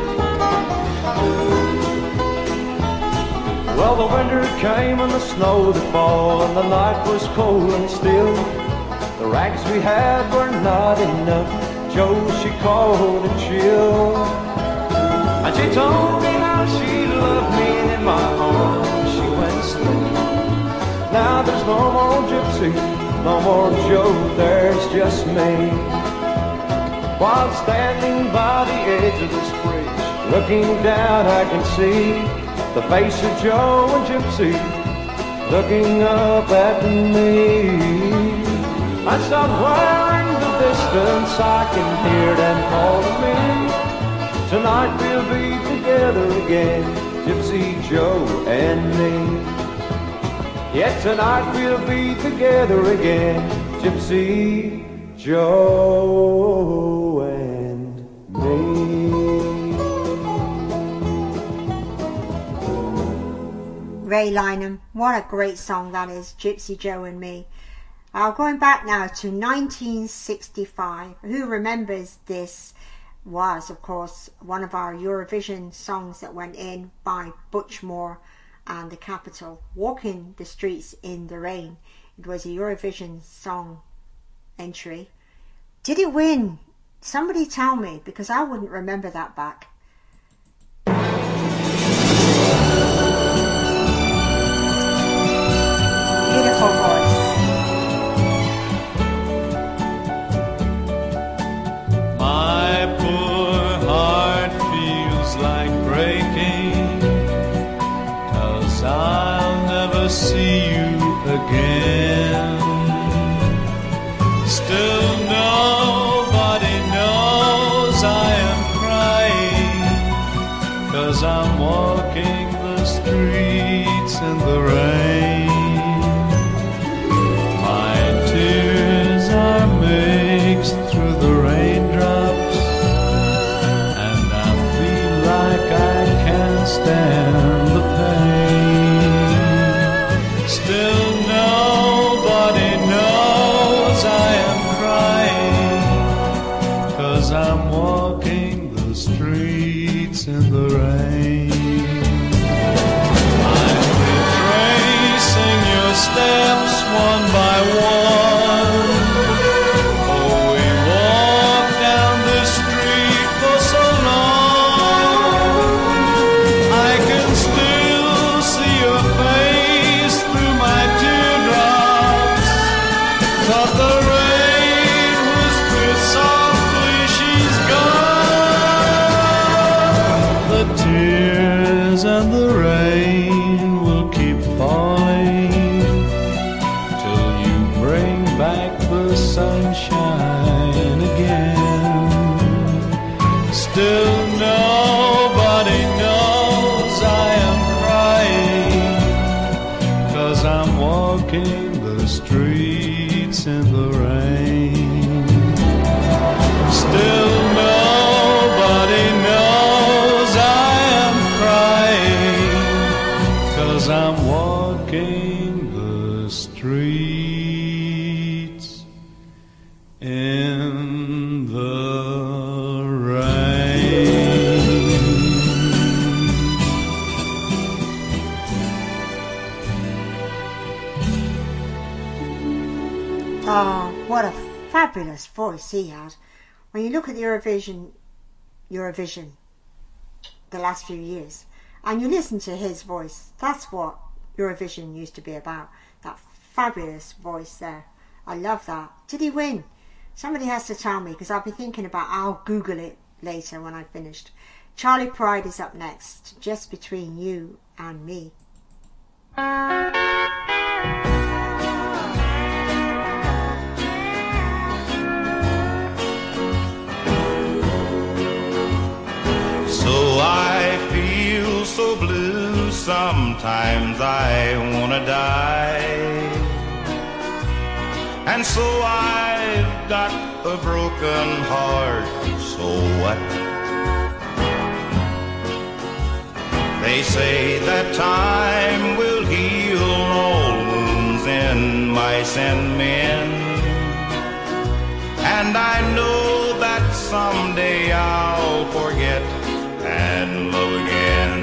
Well, the winter came and the snow that fall, and the night was cold and still. The rags we had were not enough. Joe, she called a chill. And she told me how she loved me, and in my arms she went still. Now there's no more Gypsy, no more Joe, there's just me. While standing by the edge of this bridge, looking down I can see the face of Joe and Gypsy looking up at me. And somewhere in the distance I can hear them calling me. Tonight we'll be together again, Gypsy, Joe and me. Yet tonight we'll be together again, Gypsy, Joe and me. Ray Lynham, what a great song that is, Gypsy Joe and Me. Uh, going back now to nineteen sixty-five, who remembers this was, of course, one of our Eurovision songs that went in by Butch Moore and the Capitol, Walking the Streets in the Rain. It was a Eurovision song entry. Did it win? Somebody tell me, because I wouldn't remember that back. Beautiful voice. My poor heart feels like breaking, 'cause I'll never see you again. Still nobody knows I am crying, 'cause I'm walking the streets in the rain. My tears are mixed through the raindrops, and I feel like I can't stand the pain. Still nobody knows I am crying, 'cause I'm walking the streets in the rain. I'm retracing your steps one by one. Oh, we walked down this street for so long. I can still see your face through my teardrops. Thought the rain whispered softly, she's gone. The tears and the rain will keep falling till you bring back the sunshine again. Still nobody knows I am crying, 'cause I'm walking the streets in the rain. Still nobody knows I am crying, 'cause I'm walking the streets in the rain. Oh, what a fabulous voice he had. When you look at the Eurovision, Eurovision, the last few years, and you listen to his voice, that's what Eurovision used to be about. That fabulous voice there. I love that. Did he win? Somebody has to tell me, because I'll be thinking about, I'll Google it later when I've finished. Charlie Pride is up next, Just Between You and Me. So I feel so blue, sometimes I wanna die. And so I've got a broken heart, so what? They say that time will heal all wounds in mice and men, and I know that someday I'll forget and love again.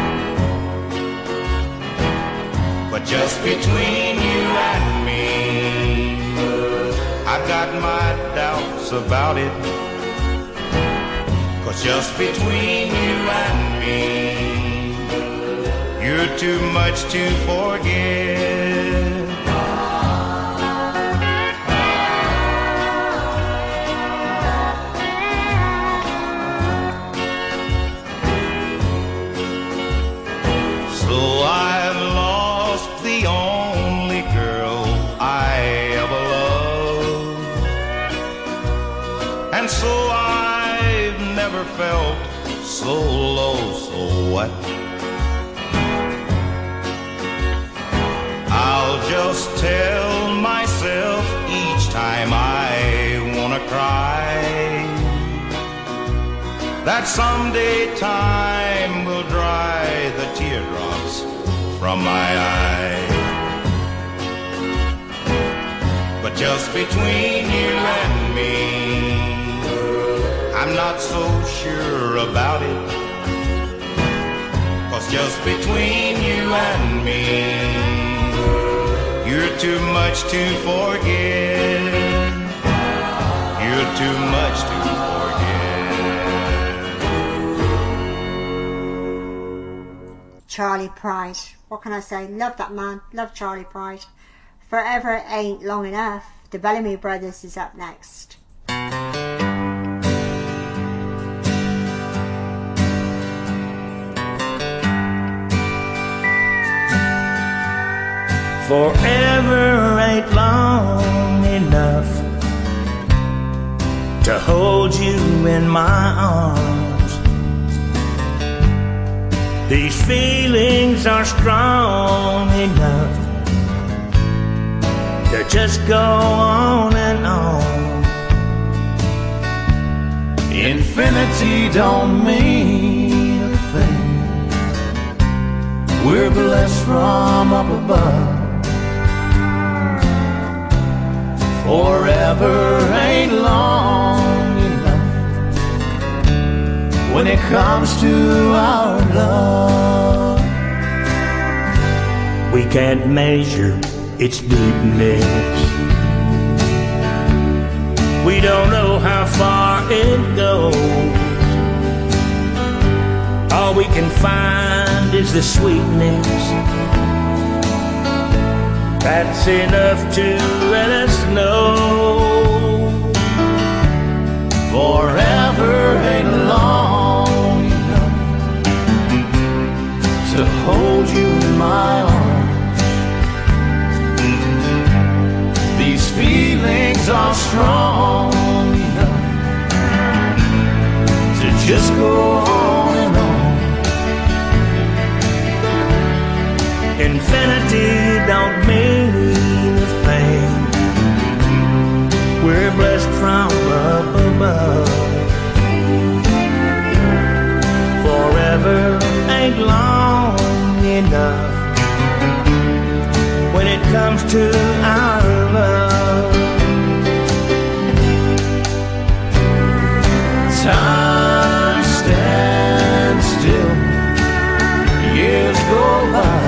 But just between you and me, I've got my doubts about it. 'Cause just between you and me, you're too much to forget. So I've lost the only girl I ever loved, and so I've never felt so low, so what? I'll just tell myself each time I wanna cry that someday time will dry the teardrops from my eyes. But just between you and me, I'm not so sure about it. 'Cause just between you and me, you're too much to forget. You're too much to forget. Charley Pride. What can I say? Love that man. Love Charley Pride. Forever Ain't Long Enough. The Bellamy Brothers is up next. Forever ain't long enough to hold you in my arms. These feelings are strong enough to just go on and on. Infinity don't mean a thing. We're blessed from up above. Forever ain't long enough when it comes to our love. We can't measure its deepness. We don't know how far it goes. All we can find is the sweetness. That's enough to let us know. Forever ain't long enough to hold you in my arms. These feelings are strong enough to just go on and on. Infinity don't mean a thing. We're blessed from up above. Forever ain't long enough when it comes to our love. Time stands still, years go by.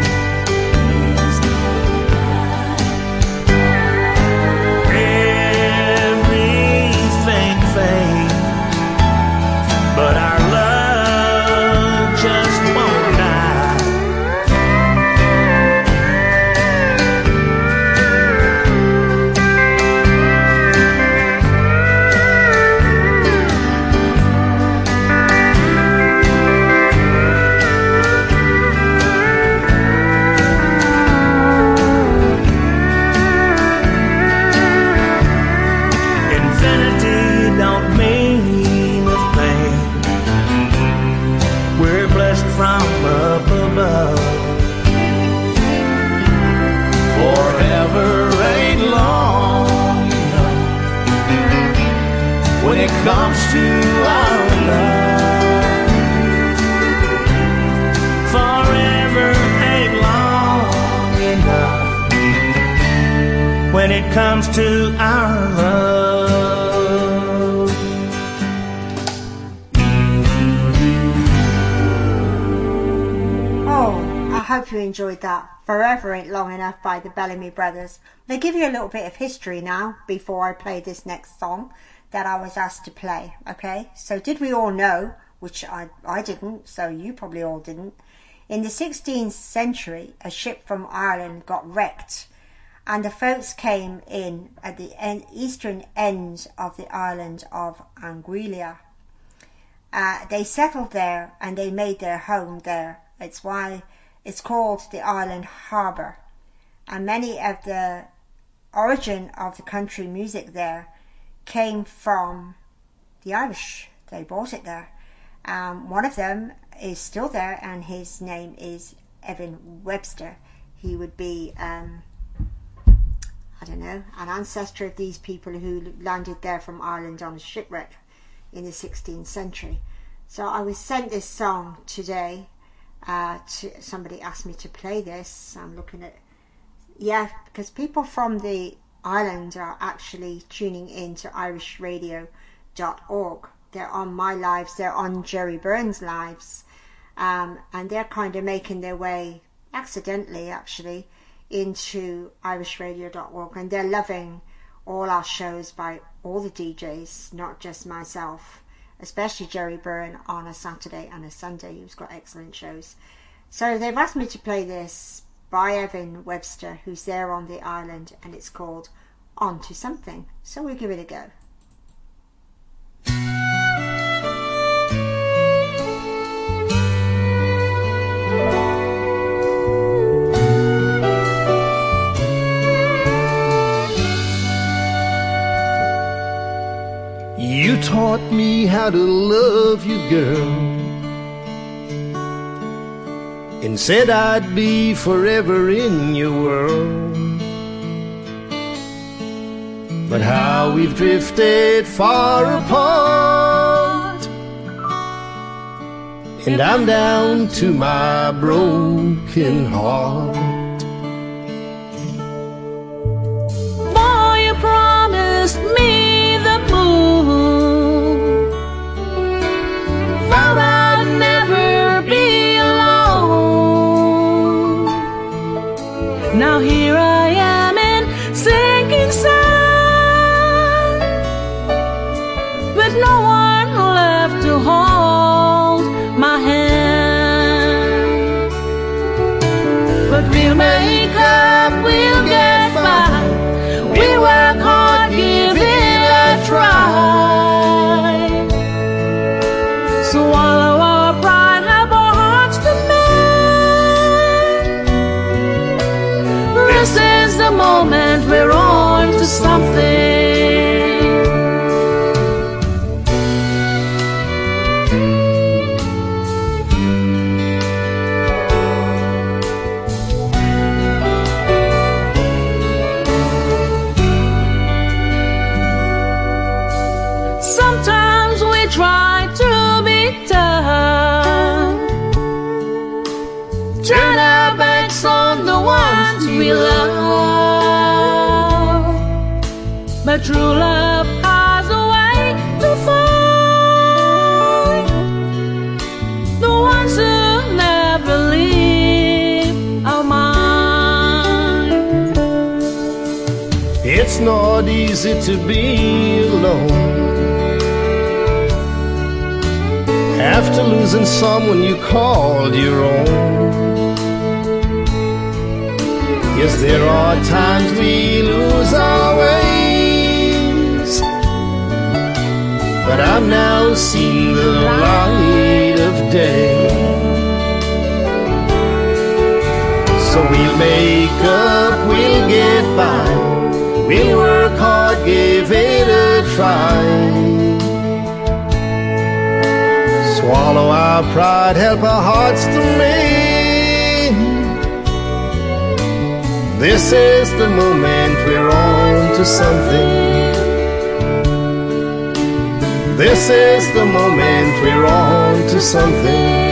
But our love just won't die. it comes to our love. Oh, I hope you enjoyed that. Forever Ain't Long Enough by the Bellamy Brothers. I'll give you a little bit of history now before I play this next song that I was asked to play, okay? So did we all know, which I, I didn't, so you probably all didn't, in the sixteenth century, a ship from Ireland got wrecked and the folks came in at the end, eastern end of the island of Anguilla. Uh, they settled there and they made their home there. It's why it's called the island harbour. And many of the origin of the country music there came from the Irish. They brought it there. Um, one of them is still there, and his name is Evan Webster. He would be, um, I don't know, an ancestor of these people who landed there from Ireland on a shipwreck in the sixteenth century. So I was sent this song today. Uh, to, somebody asked me to play this. I'm looking at, yeah, because people from the island are actually tuning in to irish radio dot org. They're on my lives, they're on Jerry Burns' lives, um, and they're kind of making their way, accidentally actually, into irish radio dot org, and they're loving all our shows by all the D Js, not just myself, especially Jerry Byrne on a Saturday and a Sunday, who's got excellent shows. So they've asked me to play this by Evan Webster, who's there on the island, and it's called On to Something. So we'll give it a go. You taught me how to love you, girl, and said I'd be forever in your world. But how we've drifted far apart, and I'm down to my broken heart. Boy, you promised me the moon, vowed I'd never be alone. Now here I am in sinking sand, with no one left to hold my hand. But we'll make up, we'll get by. We work hard, give it a try. Swallow our pride, have our hearts to mend. This is the moment we're on to something. Sometimes we try to be tough, turn our backs on the ones we love, but true love has a way to find the ones who never leave our mind. It's not easy to be alone after losing someone you called your own. Yes, there are times we lose our ways, but I've now seen the light of day. So we'll make up, we'll get by, we'll work hard, give it a try. Swallow our pride, help our hearts to mend. This is the moment we're on to something. This is the moment we're on to something.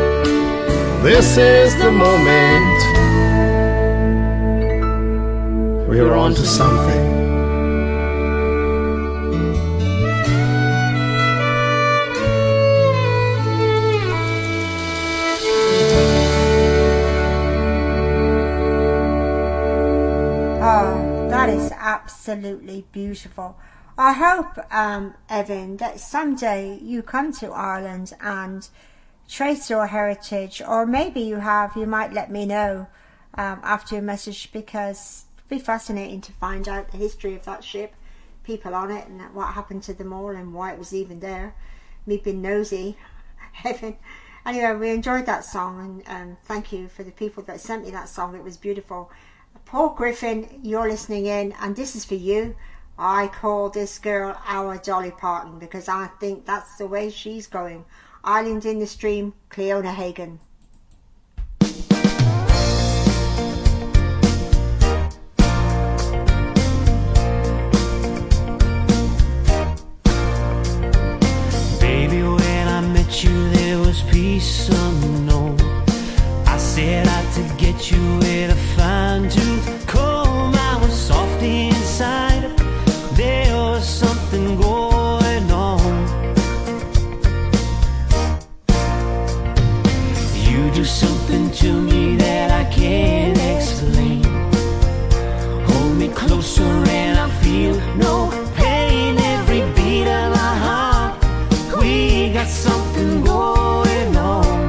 This is the moment we're on to something. Oh, that is absolutely beautiful. I hope, um, Evan, that someday you come to Ireland and trace your heritage, or maybe you have, you might let me know um, after your message, because it'd be fascinating to find out the history of that ship, people on it, and what happened to them all, and why it was even there. Me being nosy, Evan. Anyway, we enjoyed that song, and um, thank you for the people that sent me that song. It was beautiful. Paul Griffin, you're listening in, and this is for you. I call this girl our Dolly Parton because I think that's the way she's going. Island in the Stream, Cleona Hagan. Baby, when I met you, there was peace unknown. I set out to get you with a fine tooth comb. I was soft inside. There was something going on. You do something to me that I can't explain. Hold me closer and I feel no pain. Every beat of my heart, we got something going on.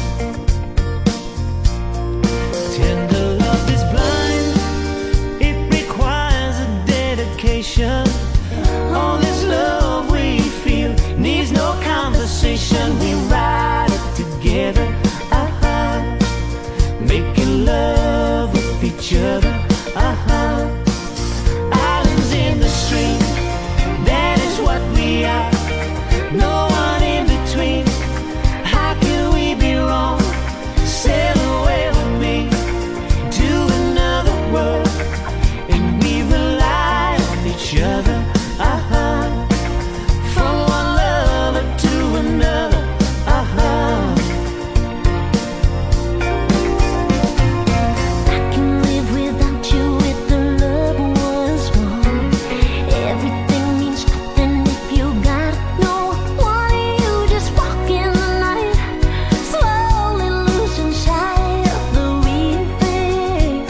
Tender love is blind. It requires a dedication. All this love we feel needs no conversation. We ride it together, uh-huh. Making love with each other, uh-huh. Islands in the stream, that is what we are. No one in between. How can we be wrong? Sail away with me to another world, and we rely on each other, uh-huh. From one lover to another, uh-huh. I can live without you if the love was wrong. Everything means nothing if you got no one. You just walk in the night, slowly losing sight of the real thing.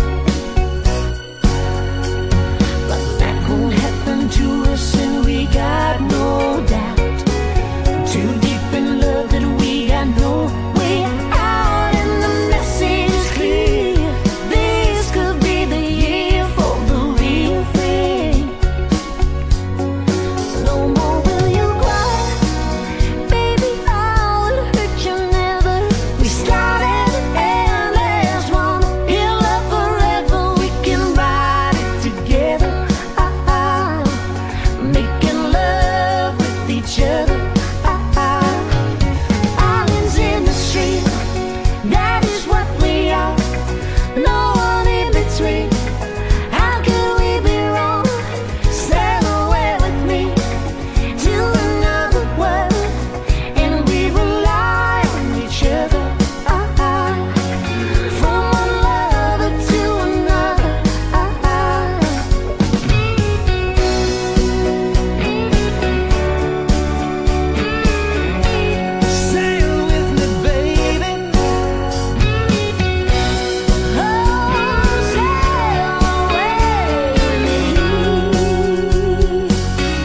But that won't happen to us, and we got no doubt. Too deep in love that we got no way out, and the message is clear. This could be the year for the real thing. No more will you cry, baby, I would hurt you never. We started and there's one in love forever. We can ride it together, uh-uh. Making love with each other, uh-uh. Islands in the stream, that is what we are. No one in between. How can we be wrong? Sail away with me to another world, and we rely on each other, uh-uh. From one lover to another, uh-uh. Sail with me, baby. Oh, sail away with me.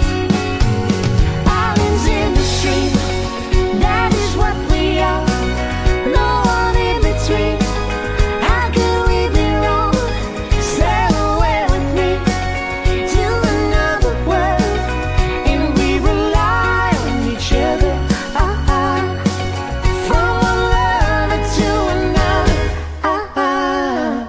Islands in the stream, that is what we are. No one in between. How can we be wrong? Sail away with me to another world, and we rely on each other, uh-uh. From one lover to another, uh-uh.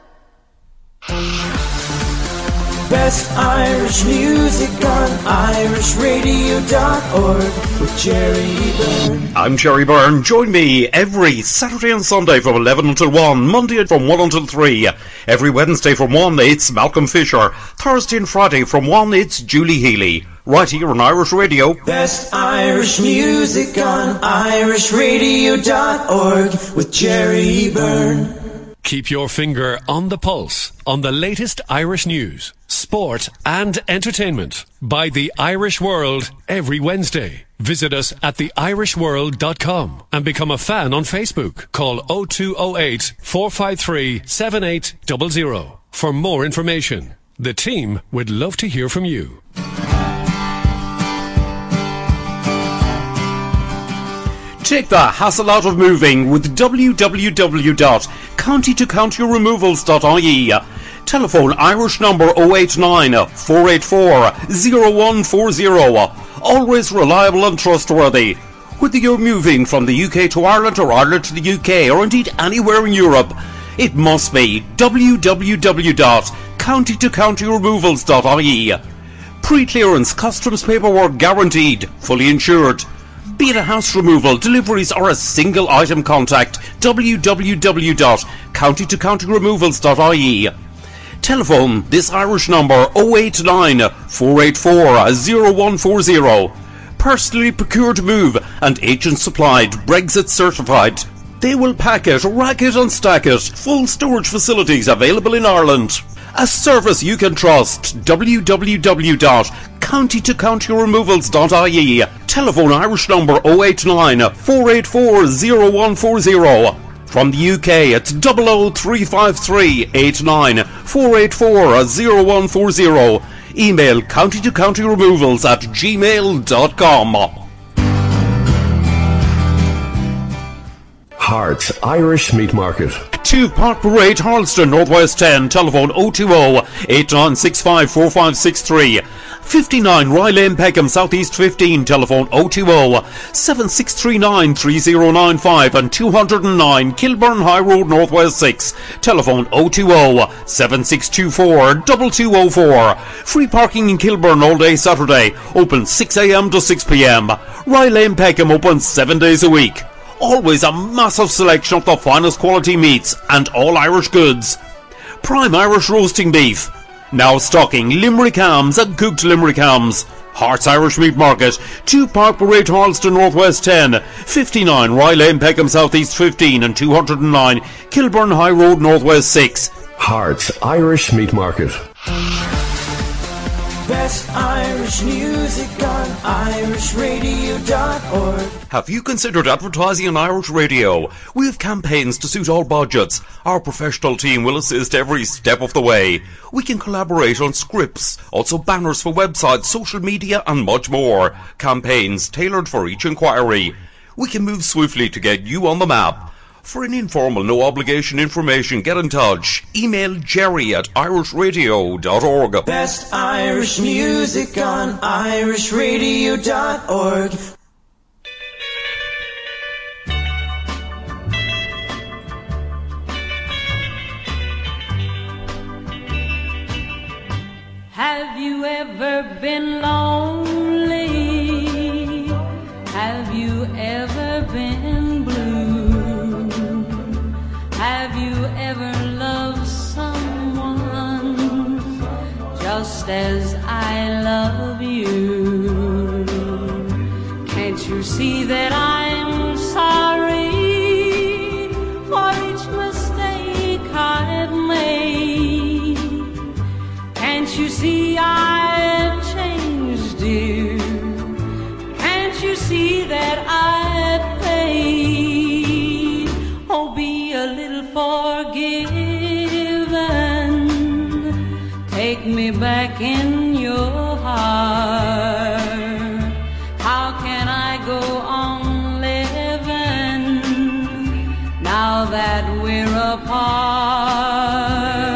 Best Irish music on irish radio dot org with Jerry Byrne. I'm Jerry Byrne. Join me every Saturday and Sunday from eleven until one, Monday from one until three. Every Wednesday from one, it's Malcolm Fisher. Thursday and Friday from one, it's Julie Healy. Right here on Irish Radio. Best Irish music on irish radio dot org with Jerry Byrne. Keep your finger on the pulse on the latest Irish news, sport and entertainment by The Irish World every Wednesday. Visit us at the irish world dot com and become a fan on Facebook. Call oh two oh eight, four five three, seven eight zero zero for more information. The team would love to hear from you. Take the hassle out of moving with w w w dot county to county removals dot I E. Telephone Irish number oh eight nine, four eight four, oh one four oh. Always reliable and trustworthy. Whether you're moving from the U K to Ireland or Ireland to the U K or indeed anywhere in Europe, it must be w w w dot county to county removals dot I E. Pre-clearance customs paperwork guaranteed, fully insured. Be it a house removal, deliveries or a single item, contact w w w dot county to county removals dot I E. Telephone this Irish number oh eight nine, four eight four, oh one four oh. Personally procured move and agent supplied, Brexit certified. They will pack it, rack it and stack it. Full storage facilities available in Ireland. A service you can trust. w w w dot county to county removals dot I E. Telephone Irish number oh eight nine, four eight four, oh one four oh. From the U K, it's double oh three five three, eight nine, four eight four, oh one four oh. Email county to county removals at gmail dot com. Hearts Irish Meat Market. two Park Parade, Harleston, Northwest ten. Telephone oh two oh, eight nine six five, four five six three. fifty-nine Rye Lane, Peckham, Southeast fifteen. Telephone oh two oh, seven six three nine, three oh nine five. And two oh nine Kilburn High Road, Northwest six. Telephone oh two oh, seven six two four, two two oh four. Free parking in Kilburn all day Saturday. Open six a m to six p m. Rye Lane, Peckham open seven days a week. Always a massive selection of the finest quality meats and all Irish goods. Prime Irish roasting beef. Now stocking Limerick hams and cooked Limerick hams. Hearts Irish Meat Market, two Park Parade, Harleston, Northwest ten. fifty-nine Rye Lane, Peckham, Southeast fifteen. And two oh nine Kilburn High Road, Northwest six. Hearts Irish Meat Market. Best Irish music on irish radio dot org. Have you considered advertising on Irish radio? We have campaigns to suit all budgets. Our professional team will assist every step of the way. We can collaborate on scripts, also banners for websites, social media and much more. Campaigns tailored for each inquiry. We can move swiftly to get you on the map. For an informal, no-obligation information, get in touch. Email Jerry at irish radio dot org. Best Irish music on irish radio dot org. Have you ever been lonely? Have you ever been blue? Have you ever loved someone just as I love you? Can't you see that I'm sorry for each mistake I've made? Can't you see I've changed, dear? Can't you see that I've paid? Oh, be a little forgiven. Take me back in your heart. How can I go on living now that we're apart?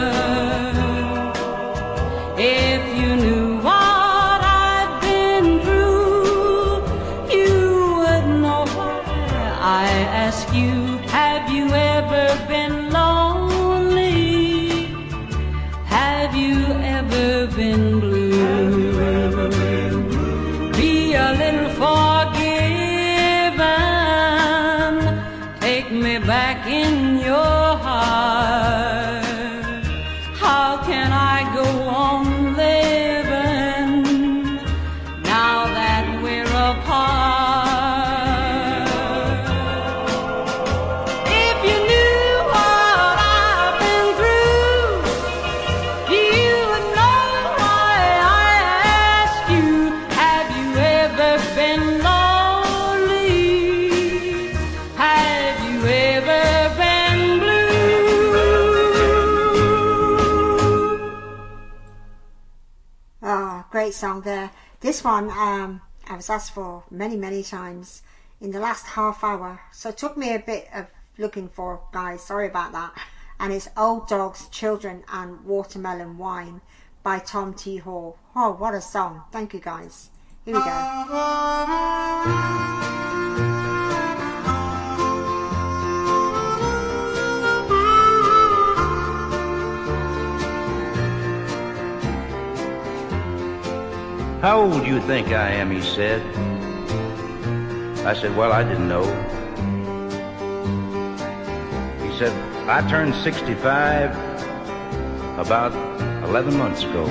If you knew what I've been through, you would know why I ask you. Have you ever been lonely? Have you ever been blue? Be a little forgiven. Take me back in your heart. How can I go on living now that we're apart? If you knew what I great song there. This one um, I was asked for many, many times in the last half hour. So it took me a bit of looking for, guys. Sorry about that. And it's Old Dogs, Children and Watermelon Wine by Tom T. Hall. Oh, what a song. Thank you, guys. Here we go. How old do you think I am, he said. I said, well, I didn't know. He said, I turned sixty-five about eleven months ago.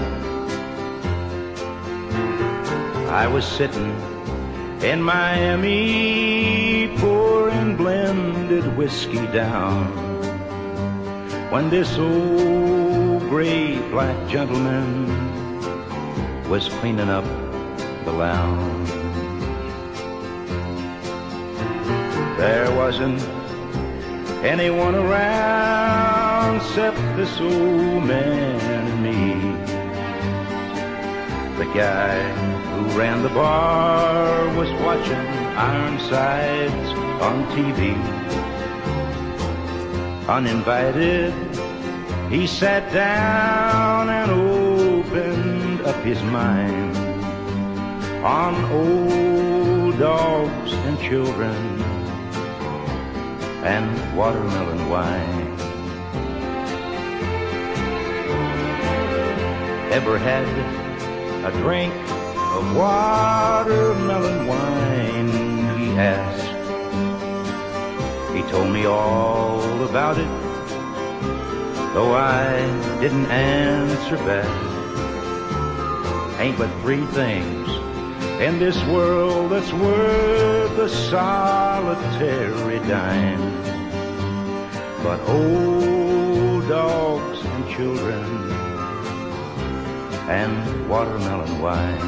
I was sitting in Miami pouring blended whiskey down when this old gray black gentleman was cleaning up the lounge. There wasn't anyone around except this old man and me. The guy who ran the bar was watching Ironsides on T V. Uninvited, he sat down and opened up his mind on old dogs and children and watermelon wine. Ever had a drink of watermelon wine, he asked. He told me all about it, though I didn't answer back. Ain't but three things in this world that's worth a solitary dime, but old dogs and children and watermelon wine.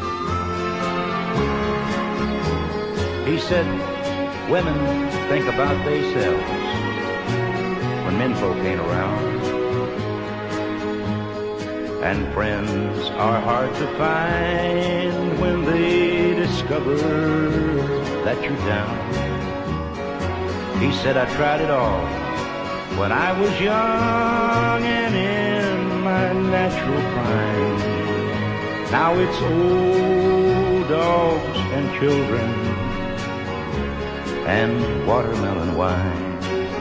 He said, women think about themselves when menfolk ain't around, and friends are hard to find when they discover that you're down. He said, I tried it all when I was young and in my natural prime. Now it's old dogs and children and watermelon wine.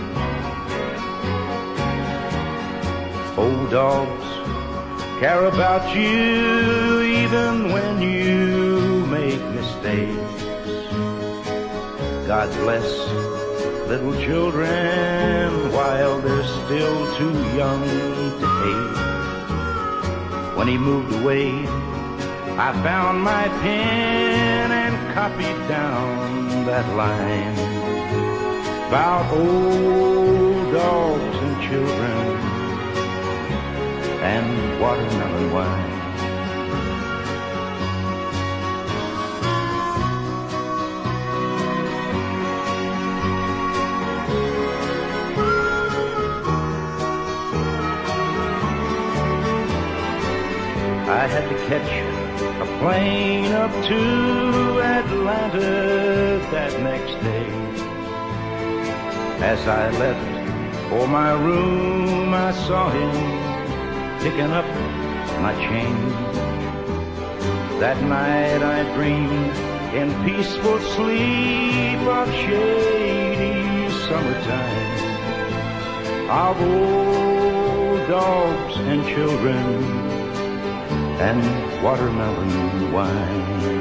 Old dogs care about you even when you make mistakes. God bless little children while they're still too young to hate. When he moved away, I found my pen and copied down that line about old dogs and children and watermelon wine. I had to catch a plane up to Atlanta that next day. As I left for my room, I saw him picking up my change. That night I dreamed in peaceful sleep of shady summertime, of old dogs and children and watermelon wine.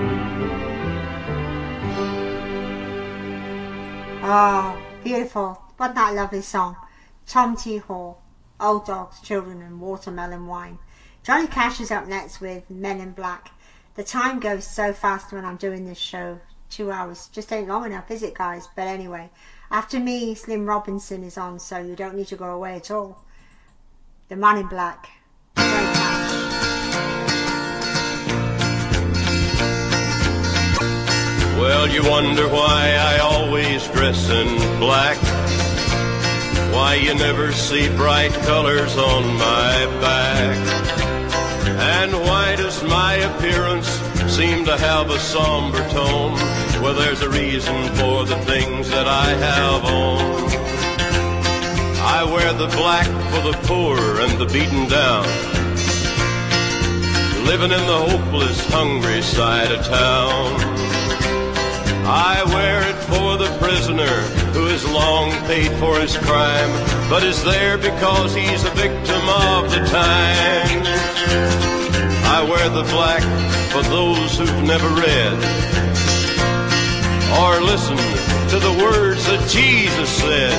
Oh, beautiful. Wasn't that a lovely song? Tom T. Hall, Old Dogs, Children and Watermelon Wine. Johnny Cash is up next with Men in Black. The time goes so fast when I'm doing this show. Two hours just ain't long enough, is it, guys? But anyway, after me, Slim Robinson is on, so you don't need to go away at all. The Man in Black. Johnny Cash. Well, you wonder why I always dress in black, why you never see bright colors on my back. And why does my appearance seem to have a somber tone? Well, there's a reason for the things that I have on. I wear the black for the poor and the beaten down, living in the hopeless, hungry side of town. I wear it for the prisoner who has long paid for his crime, but is there because he's a victim of the times. I wear the black for those who've never read or listened to the words that Jesus said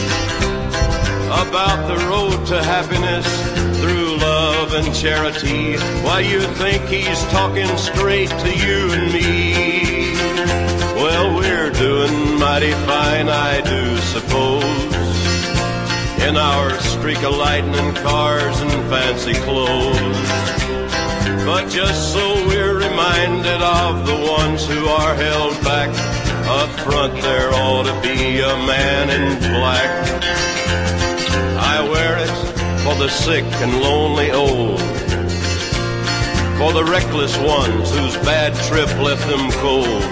about the road to happiness through love and charity. Why, you think he's talking straight to you and me. Well, we're doing mighty fine, I do suppose, in our streak of lightning cars and fancy clothes. But just so we're reminded of the ones who are held back, up front there ought to be a man in black. I wear it for the sick and lonely old, for the reckless ones whose bad trip left them cold.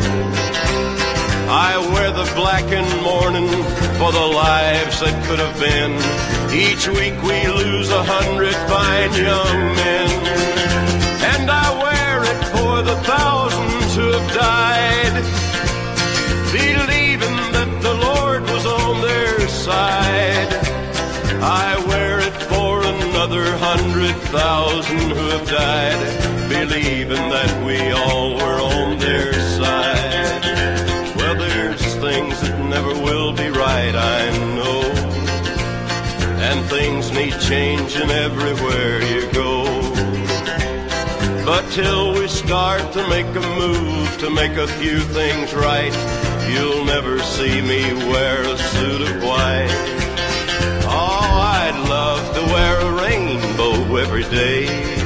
I wear the black in mourning for the lives that could have been. Each week we lose a hundred fine young men. And I wear it for the thousands who have died, believing that the Lord was on their side. I wear it for another hundred thousand who have died, believing that we all were on their side. Well, there's things that never will be right, I know, and things need changing everywhere you go. But till we start to make a move to make a few things right, you'll never see me wear a suit of white. Oh, I'd love to wear a rainbow every day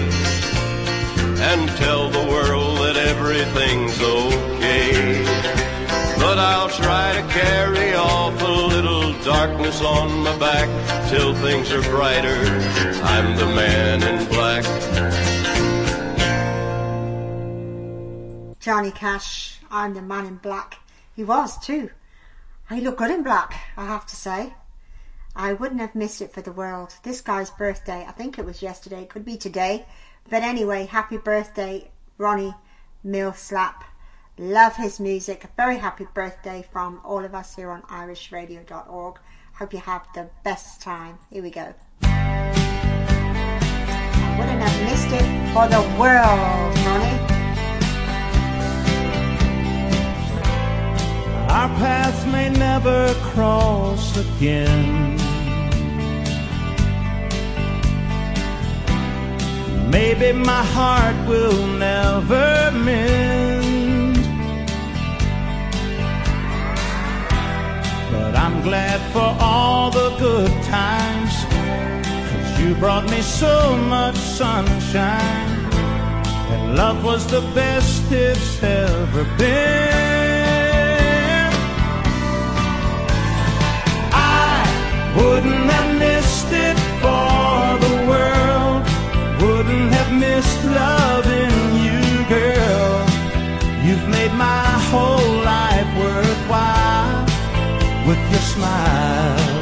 and tell the world that everything's okay. But I'll try to carry off a little darkness on my back till things are brighter. I'm the man in black. Johnny Cash, I'm the man in black. He was too. He looked good in black, I have to say. I wouldn't have missed it for the world. This guy's birthday, I think it was yesterday, it could be today. But anyway, happy birthday, Ronnie Millsap. Love his music. A very happy birthday from all of us here on irish radio dot org. Hope you have the best time. Here we go. I wouldn't have missed it for the world, Ronnie. Our paths may never cross again. Maybe my heart will never mend, but I'm glad for all the good times, 'cause you brought me so much sunshine, and love was the best it's ever been. Wouldn't have missed it for the world, wouldn't have missed loving you, girl. You've made my whole life worthwhile with your smile.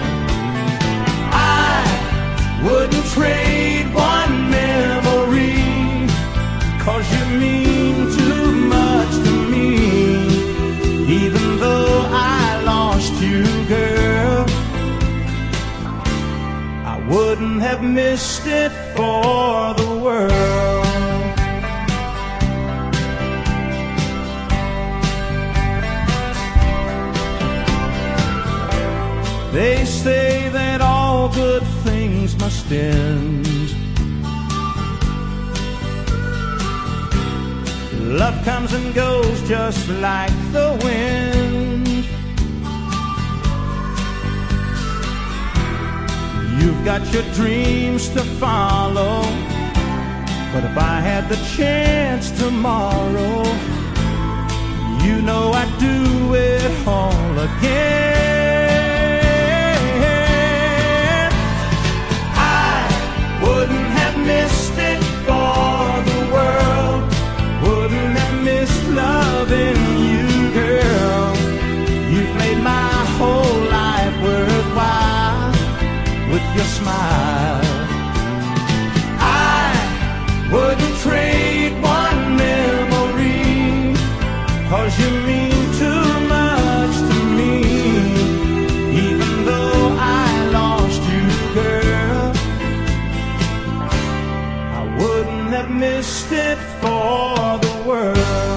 I wouldn't trade one memory, 'cause you mean too much to me. Even though I lost you, girl, wouldn't have missed it for the world. They say that all good things must end. Love comes and goes just like the wind. You've got your dreams to follow, but if I had the chance tomorrow, you know I'd do it all again. I wouldn't have missed it for for the world.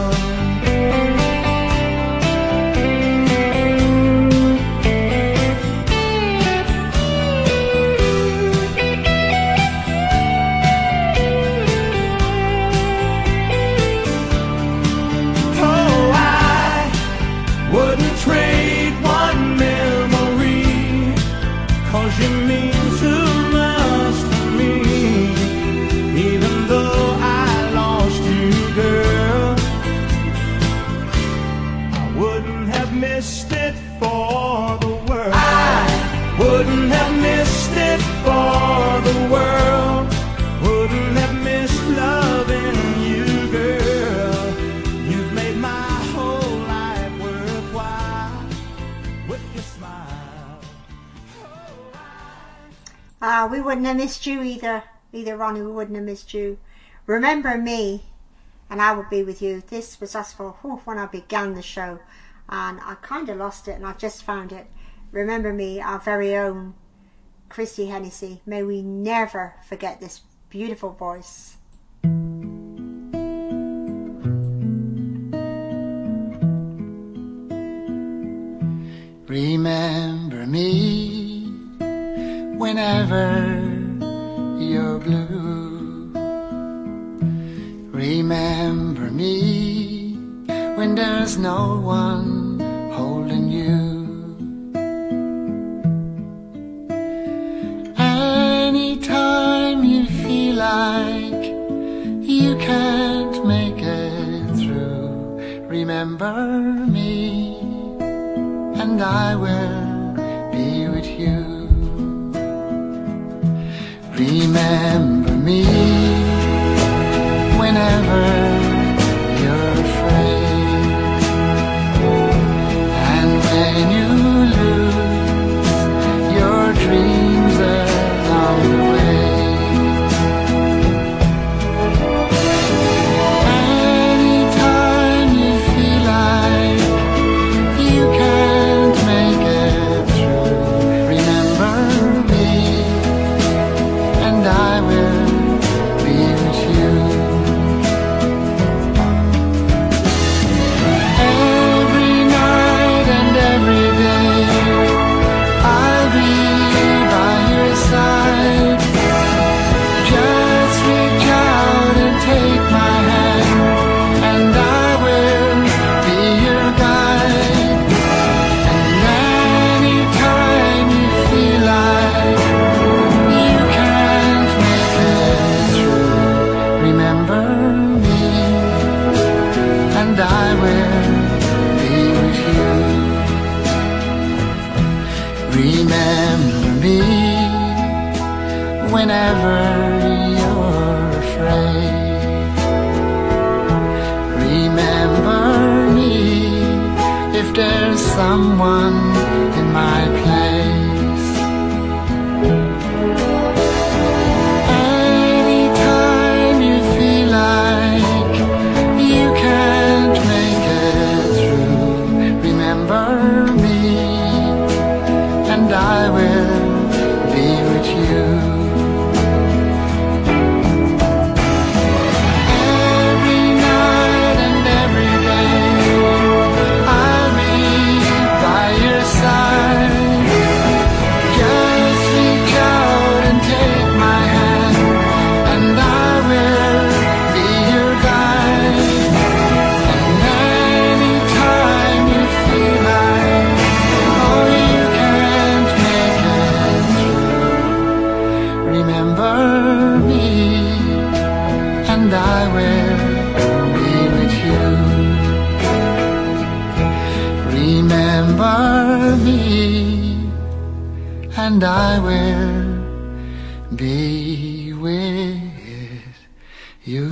Ah, we wouldn't have missed you either, either Ronnie, we wouldn't have missed you. Remember Me, and I Will Be With You. This was us for oh, when I began the show, and I kind of lost it, and I just found it. Remember Me, our very own Christy Hennessy. May we never forget this beautiful voice. Remember me whenever you're blue. Remember me when there's no one holding you. Anytime you feel like you can't make it through, remember me and I will be with you. Remember me whenever you're afraid, and when you lose your dreams along the way. Anytime you feel like you can't make it through, remember me and I will be with you. Every night and every day I'll be by your side. Just reach out and take my hand and I will be your guide. And anytime you feel like you can't make it through, remember me and I will be with you. Remember me whenever you're afraid. Remember me if there's someone in my place. Anytime you feel like you can't make it through, remember me and I will be with you. Every night and every day I'll be by your side. Just reach out and take my hand and I will be your guide. And anytime you feel like oh you can't make it through, remember me and I will be with you. Remember me and I will be with you.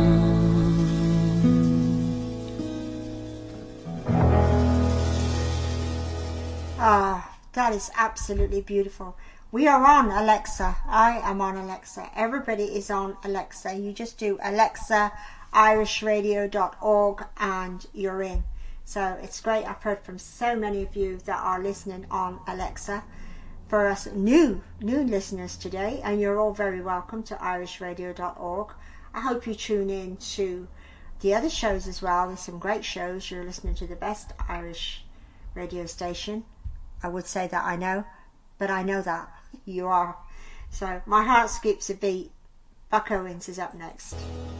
Ah, that is absolutely beautiful. We are on Alexa. I am on Alexa. Everybody is on Alexa. You just do Alexa irish radio dot org and you're in. So it's great. I've heard from so many of you that are listening on Alexa. For us new new listeners today, and you're all very welcome to irish radio dot org. I hope you tune in to the other shows as well. There's some great shows. You're listening to the best Irish radio station. I would say that I know, but I know that you are. So my heart skips a beat. Buck Owens is up next.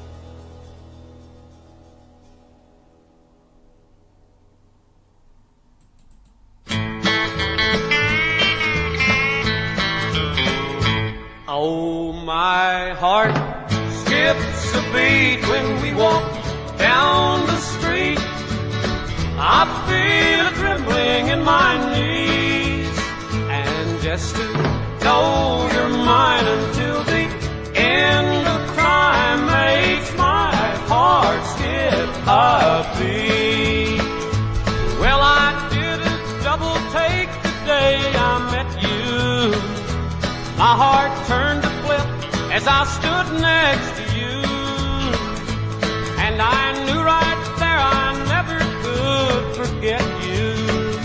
Oh, my heart skips a beat when we walk down the street. I feel a trembling in my knees, and just to know you're mine until the end of time makes my heart skip a beat. Well, I did a double take the day I met you. My heart turned to flip as I stood next to you, and I knew right there I never could forget you.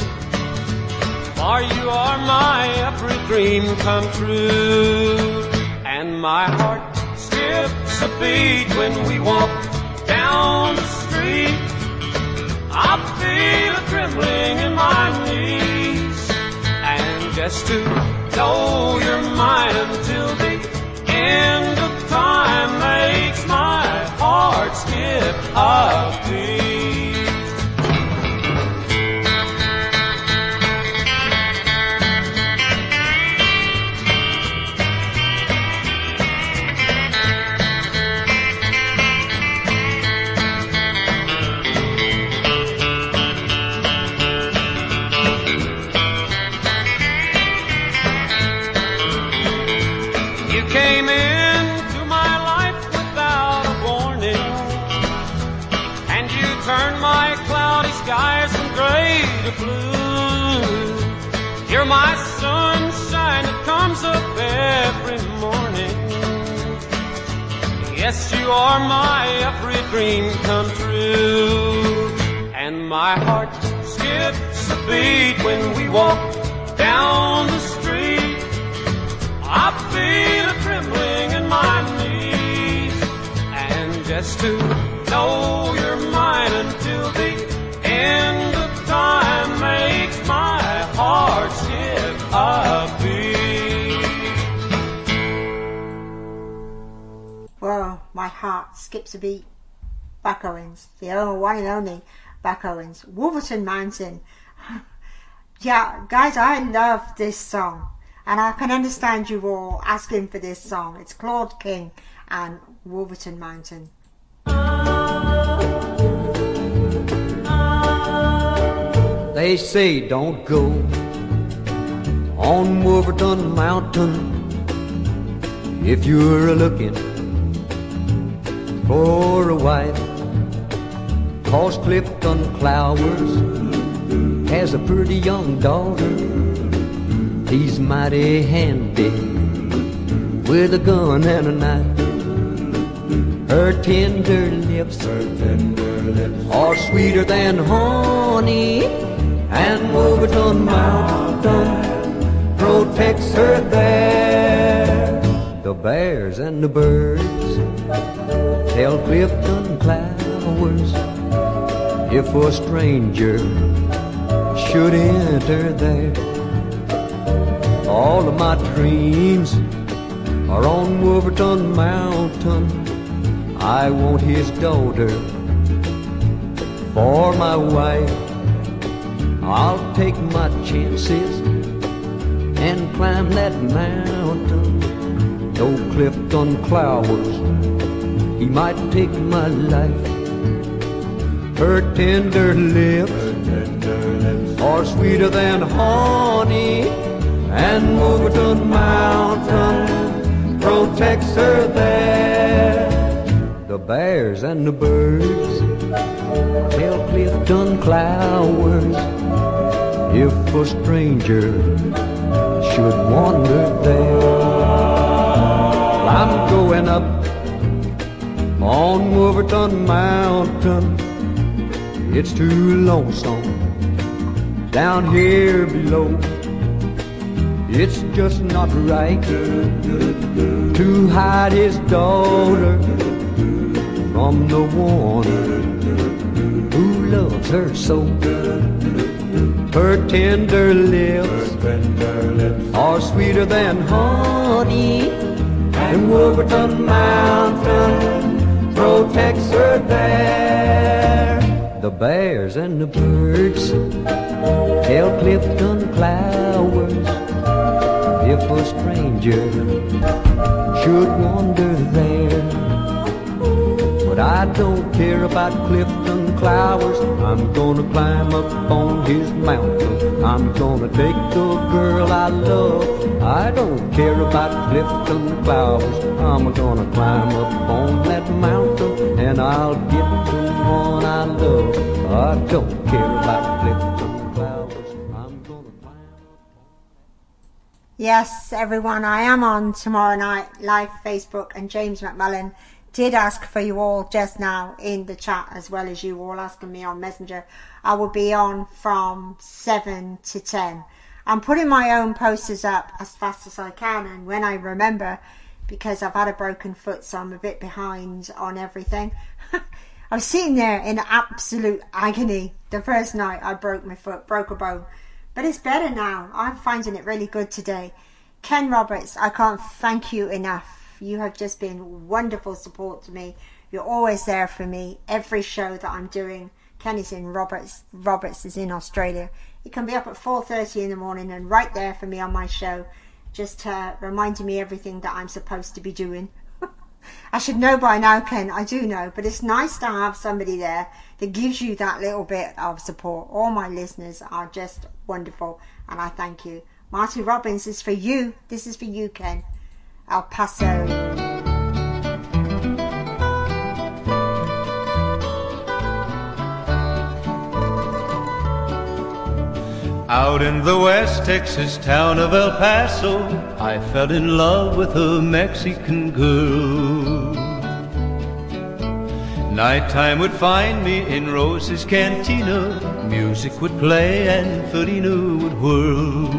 For you are my every dream come true, and my heart skips a beat when we walk down the street. I feel a trembling in my knees, and just to know you're mine until the end of time makes my heart skip a beat. Skies from gray to blue. You're my sunshine that comes up every morning. Yes, you are my every dream come true, and my heart skips a beat when we walk down the street. I feel a trembling in my knees, and just to know you're mine until the end of time makes my heart skip a beat. Well, my heart skips a beat. Buck Owens, the only one and only Buck Owens. Wolverton Mountain. Yeah, guys, I love this song, and I can understand you all asking for this song. It's Claude King and Wolverton Mountain. They say don't go on Wolverton Mountain if you're looking for a wife, 'cause Clifton Clowers has a pretty young daughter. He's mighty handy with a gun and a knife. Her tender lips, her tender lips are sweeter than honey, and Wolverton Mountain protects her there. The bears and the birds tell Clifton Clowers if a stranger should enter there. All of my dreams are on Wolverton Mountain. I want his daughter for my wife. I'll take my chances and climb that mountain. Though Clifton Clowers, he might take my life. Her tender lips are sweeter than honey, and Wolverton Mountain protects her there. The bears and the birds tell Clifton Clowers if a stranger should wander there. I'm going up on Wolverton Mountain. It's too lonesome down here below. It's just not right to hide his daughter from the one who loves her so. Her tender lips are sweeter than honey, and Wolverton Mountain protects her there. The bears and the birds tell Clifton Clowers if a stranger should wander there. But I don't care about Clifton Clowers. I'm gonna climb up on his mountain. I'm gonna take the girl I love. I don't care about Clifton Clowers. I'm gonna climb up on that mountain, and I'll get the one I love. I don't care about Clifton Clowers. I'm gonna climb up. Yes, everyone, I am on tomorrow night, live Facebook, and James McMullen did ask for you all just now in the chat, as well as you all asking me on Messenger. I will be on from seven to ten. I'm putting my own posters up as fast as I can, and when I remember, because I've had a broken foot, so I'm a bit behind on everything. I was sitting there in absolute agony the first night I broke my foot, broke a bone. But it's better now. I'm finding it really good today. Ken Roberts, I can't thank you enough. You have just been wonderful support to me. You're always there for me. Every show that I'm doing, Ken is in Roberts. Roberts is in Australia. He can be up at four thirty in the morning and right there for me on my show, just uh, reminding me everything that I'm supposed to be doing. I should know by now, Ken. I do know, but it's nice to have somebody there that gives you that little bit of support. All my listeners are just wonderful, and I thank you. Marty Robbins is for you. This is for you, Ken. El Paso. Out in the West Texas town of El Paso, I fell in love with a Mexican girl. Nighttime would find me in Rose's Cantina. Music would play and Felina would whirl.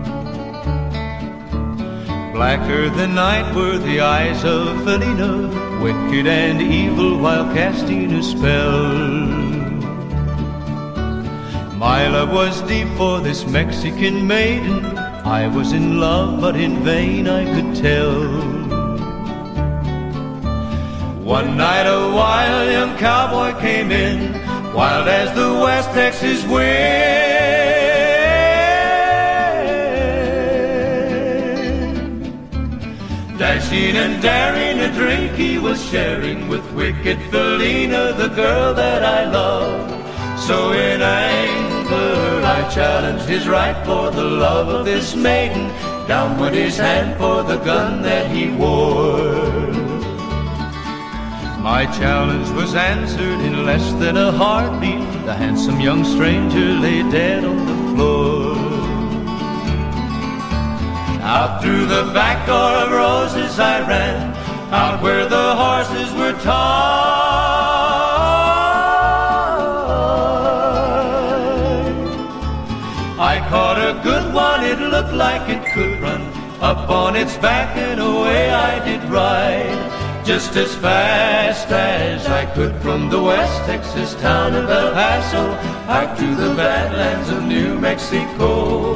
Blacker than night were the eyes of Felina, wicked and evil while casting a spell. My love was deep for this Mexican maiden. I was in love, but in vain I could tell. One night a wild young cowboy came in, wild as the West Texas wind. Dashing and daring, a drink he was sharing with wicked Felina, the girl that I loved. So in anger I challenged his right for the love of this maiden. Down went his hand for the gun that he wore. My challenge was answered in less than a heartbeat. The handsome young stranger lay dead on the floor. Out through the back door of Roses I ran, out where the horses were tied. I caught a good one, it looked like it could run. Up on its back and away I did ride, just as fast as I could from the West Texas town of El Paso out to the badlands of New Mexico.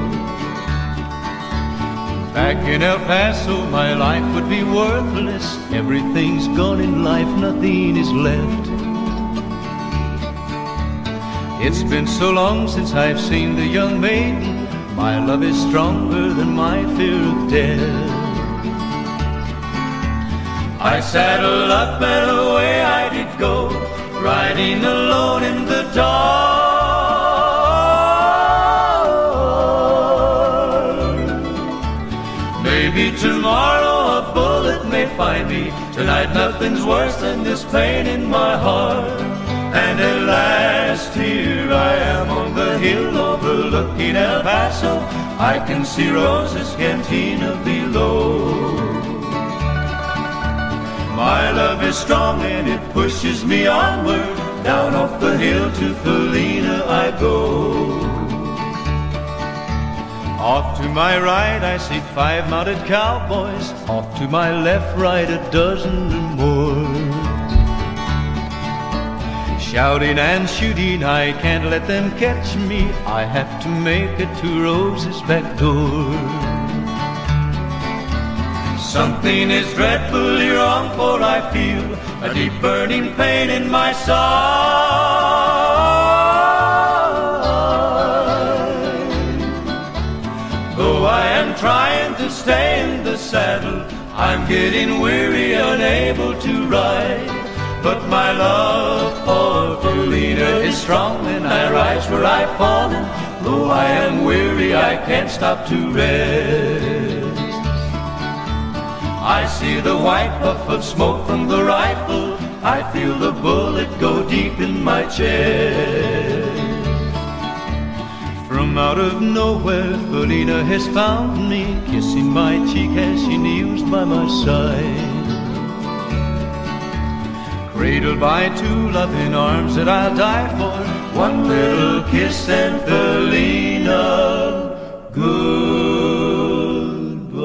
Back in El Paso my life would be worthless. Everything's gone in life, nothing is left. It's been so long since I've seen the young maiden. My love is stronger than my fear of death. I saddled up and away I did go, riding alone in the dark. Maybe tomorrow a bullet may find me. Tonight nothing's worse than this pain in my heart. And at last here I am on the hill overlooking El Paso. I can see Rose's Cantina below. My love is strong and it pushes me onward. Down off the hill to Felina I go. Off to my right I see five mounted cowboys. Off to my left, right, a dozen or more. Shouting and shooting, I can't let them catch me. I have to make it to Rose's back door. Something is dreadfully wrong, for I feel a deep burning pain in my side. Though I am trying to stay in the saddle, I'm getting weary, unable to ride. But my love for Felina is strong, and I rise where I've fallen. Though I am weary, I can't stop to rest. I see the white puff of smoke from the rifle. I feel the bullet go deep in my chest. From out of nowhere, Felina has found me, kissing my cheek as she kneels by my side. Cradled by two loving arms that I'll die for. One little kiss and Felina, goodbye.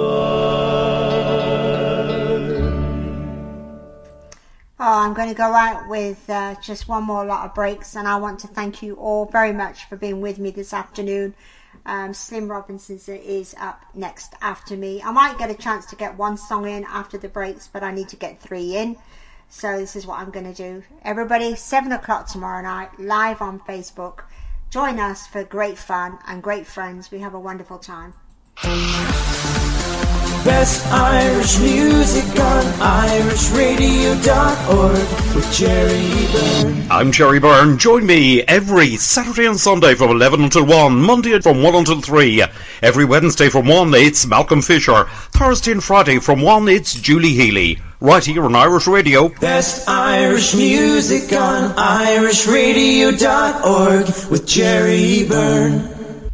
Oh, I'm going to go out with uh, just one more lot of breaks, and I want to thank you all very much for being with me this afternoon. Um, Slim Robinson is up next after me. I might get a chance to get one song in after the breaks, but I need to get three in. So this is what I'm going to do. Everybody, seven o'clock tomorrow night, live on Facebook. Join us for great fun and great friends. We have a wonderful time. Best Irish music on irish radio dot org with Jerry Byrne. I'm Jerry Byrne. Join me every Saturday and Sunday from eleven until one, Monday from one until three. Every Wednesday from one, it's Malcolm Fisher. Thursday and Friday from one, it's Julie Healy. Right here on Irish Radio. Best Irish music on irish radio dot org with Jerry Byrne.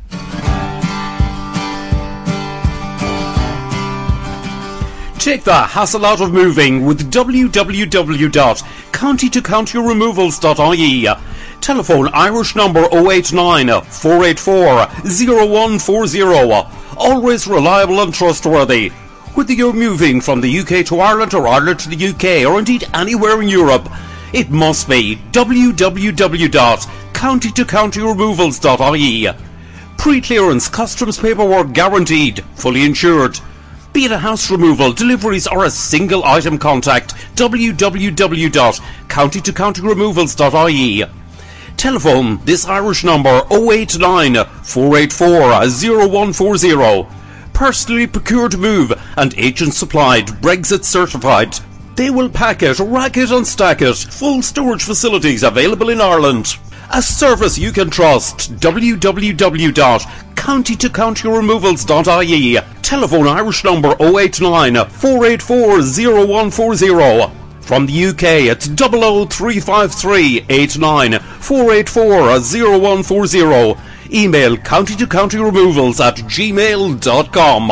Take the hassle out of moving with w w w dot county to county removals dot I E. Telephone Irish number oh eight nine, four eight four, oh one four oh. Always reliable and trustworthy. Whether you're moving from the U K to Ireland or Ireland to the U K or indeed anywhere in Europe, it must be w w w dot county to county removals dot I E. Pre-clearance customs paperwork guaranteed, fully insured. Be it a house removal, deliveries or a single item contact, w w w dot county to county removals dot I E. Telephone this Irish number oh eight nine, four eight four, oh one four oh. Personally procured move and agent supplied, Brexit certified. They will pack it, rack it and stack it. Full storage facilities available in Ireland. A service you can trust. w w w dot county to county removals dot I E. Telephone Irish number oh eight nine, four eight four, oh one four oh. From the U K it's double oh three five three, eight nine, four eight four, oh one four oh. Email county to county removals at gmail dot com.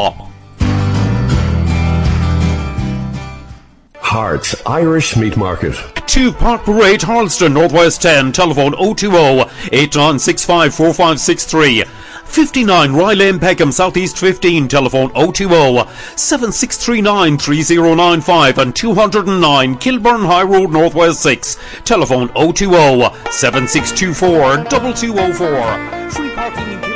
Hearts Irish Meat Market. two Park Parade, Harleston, Northwest ten. Telephone oh two oh, eight nine six five, four five six three. fifty-nine Rye Lane, Peckham, Southeast fifteen. Telephone oh two oh, seven six three nine, three oh nine five. And two oh nine Kilburn High Road, Northwest six. Telephone oh two oh, seven six two four, two two oh four. Free parking in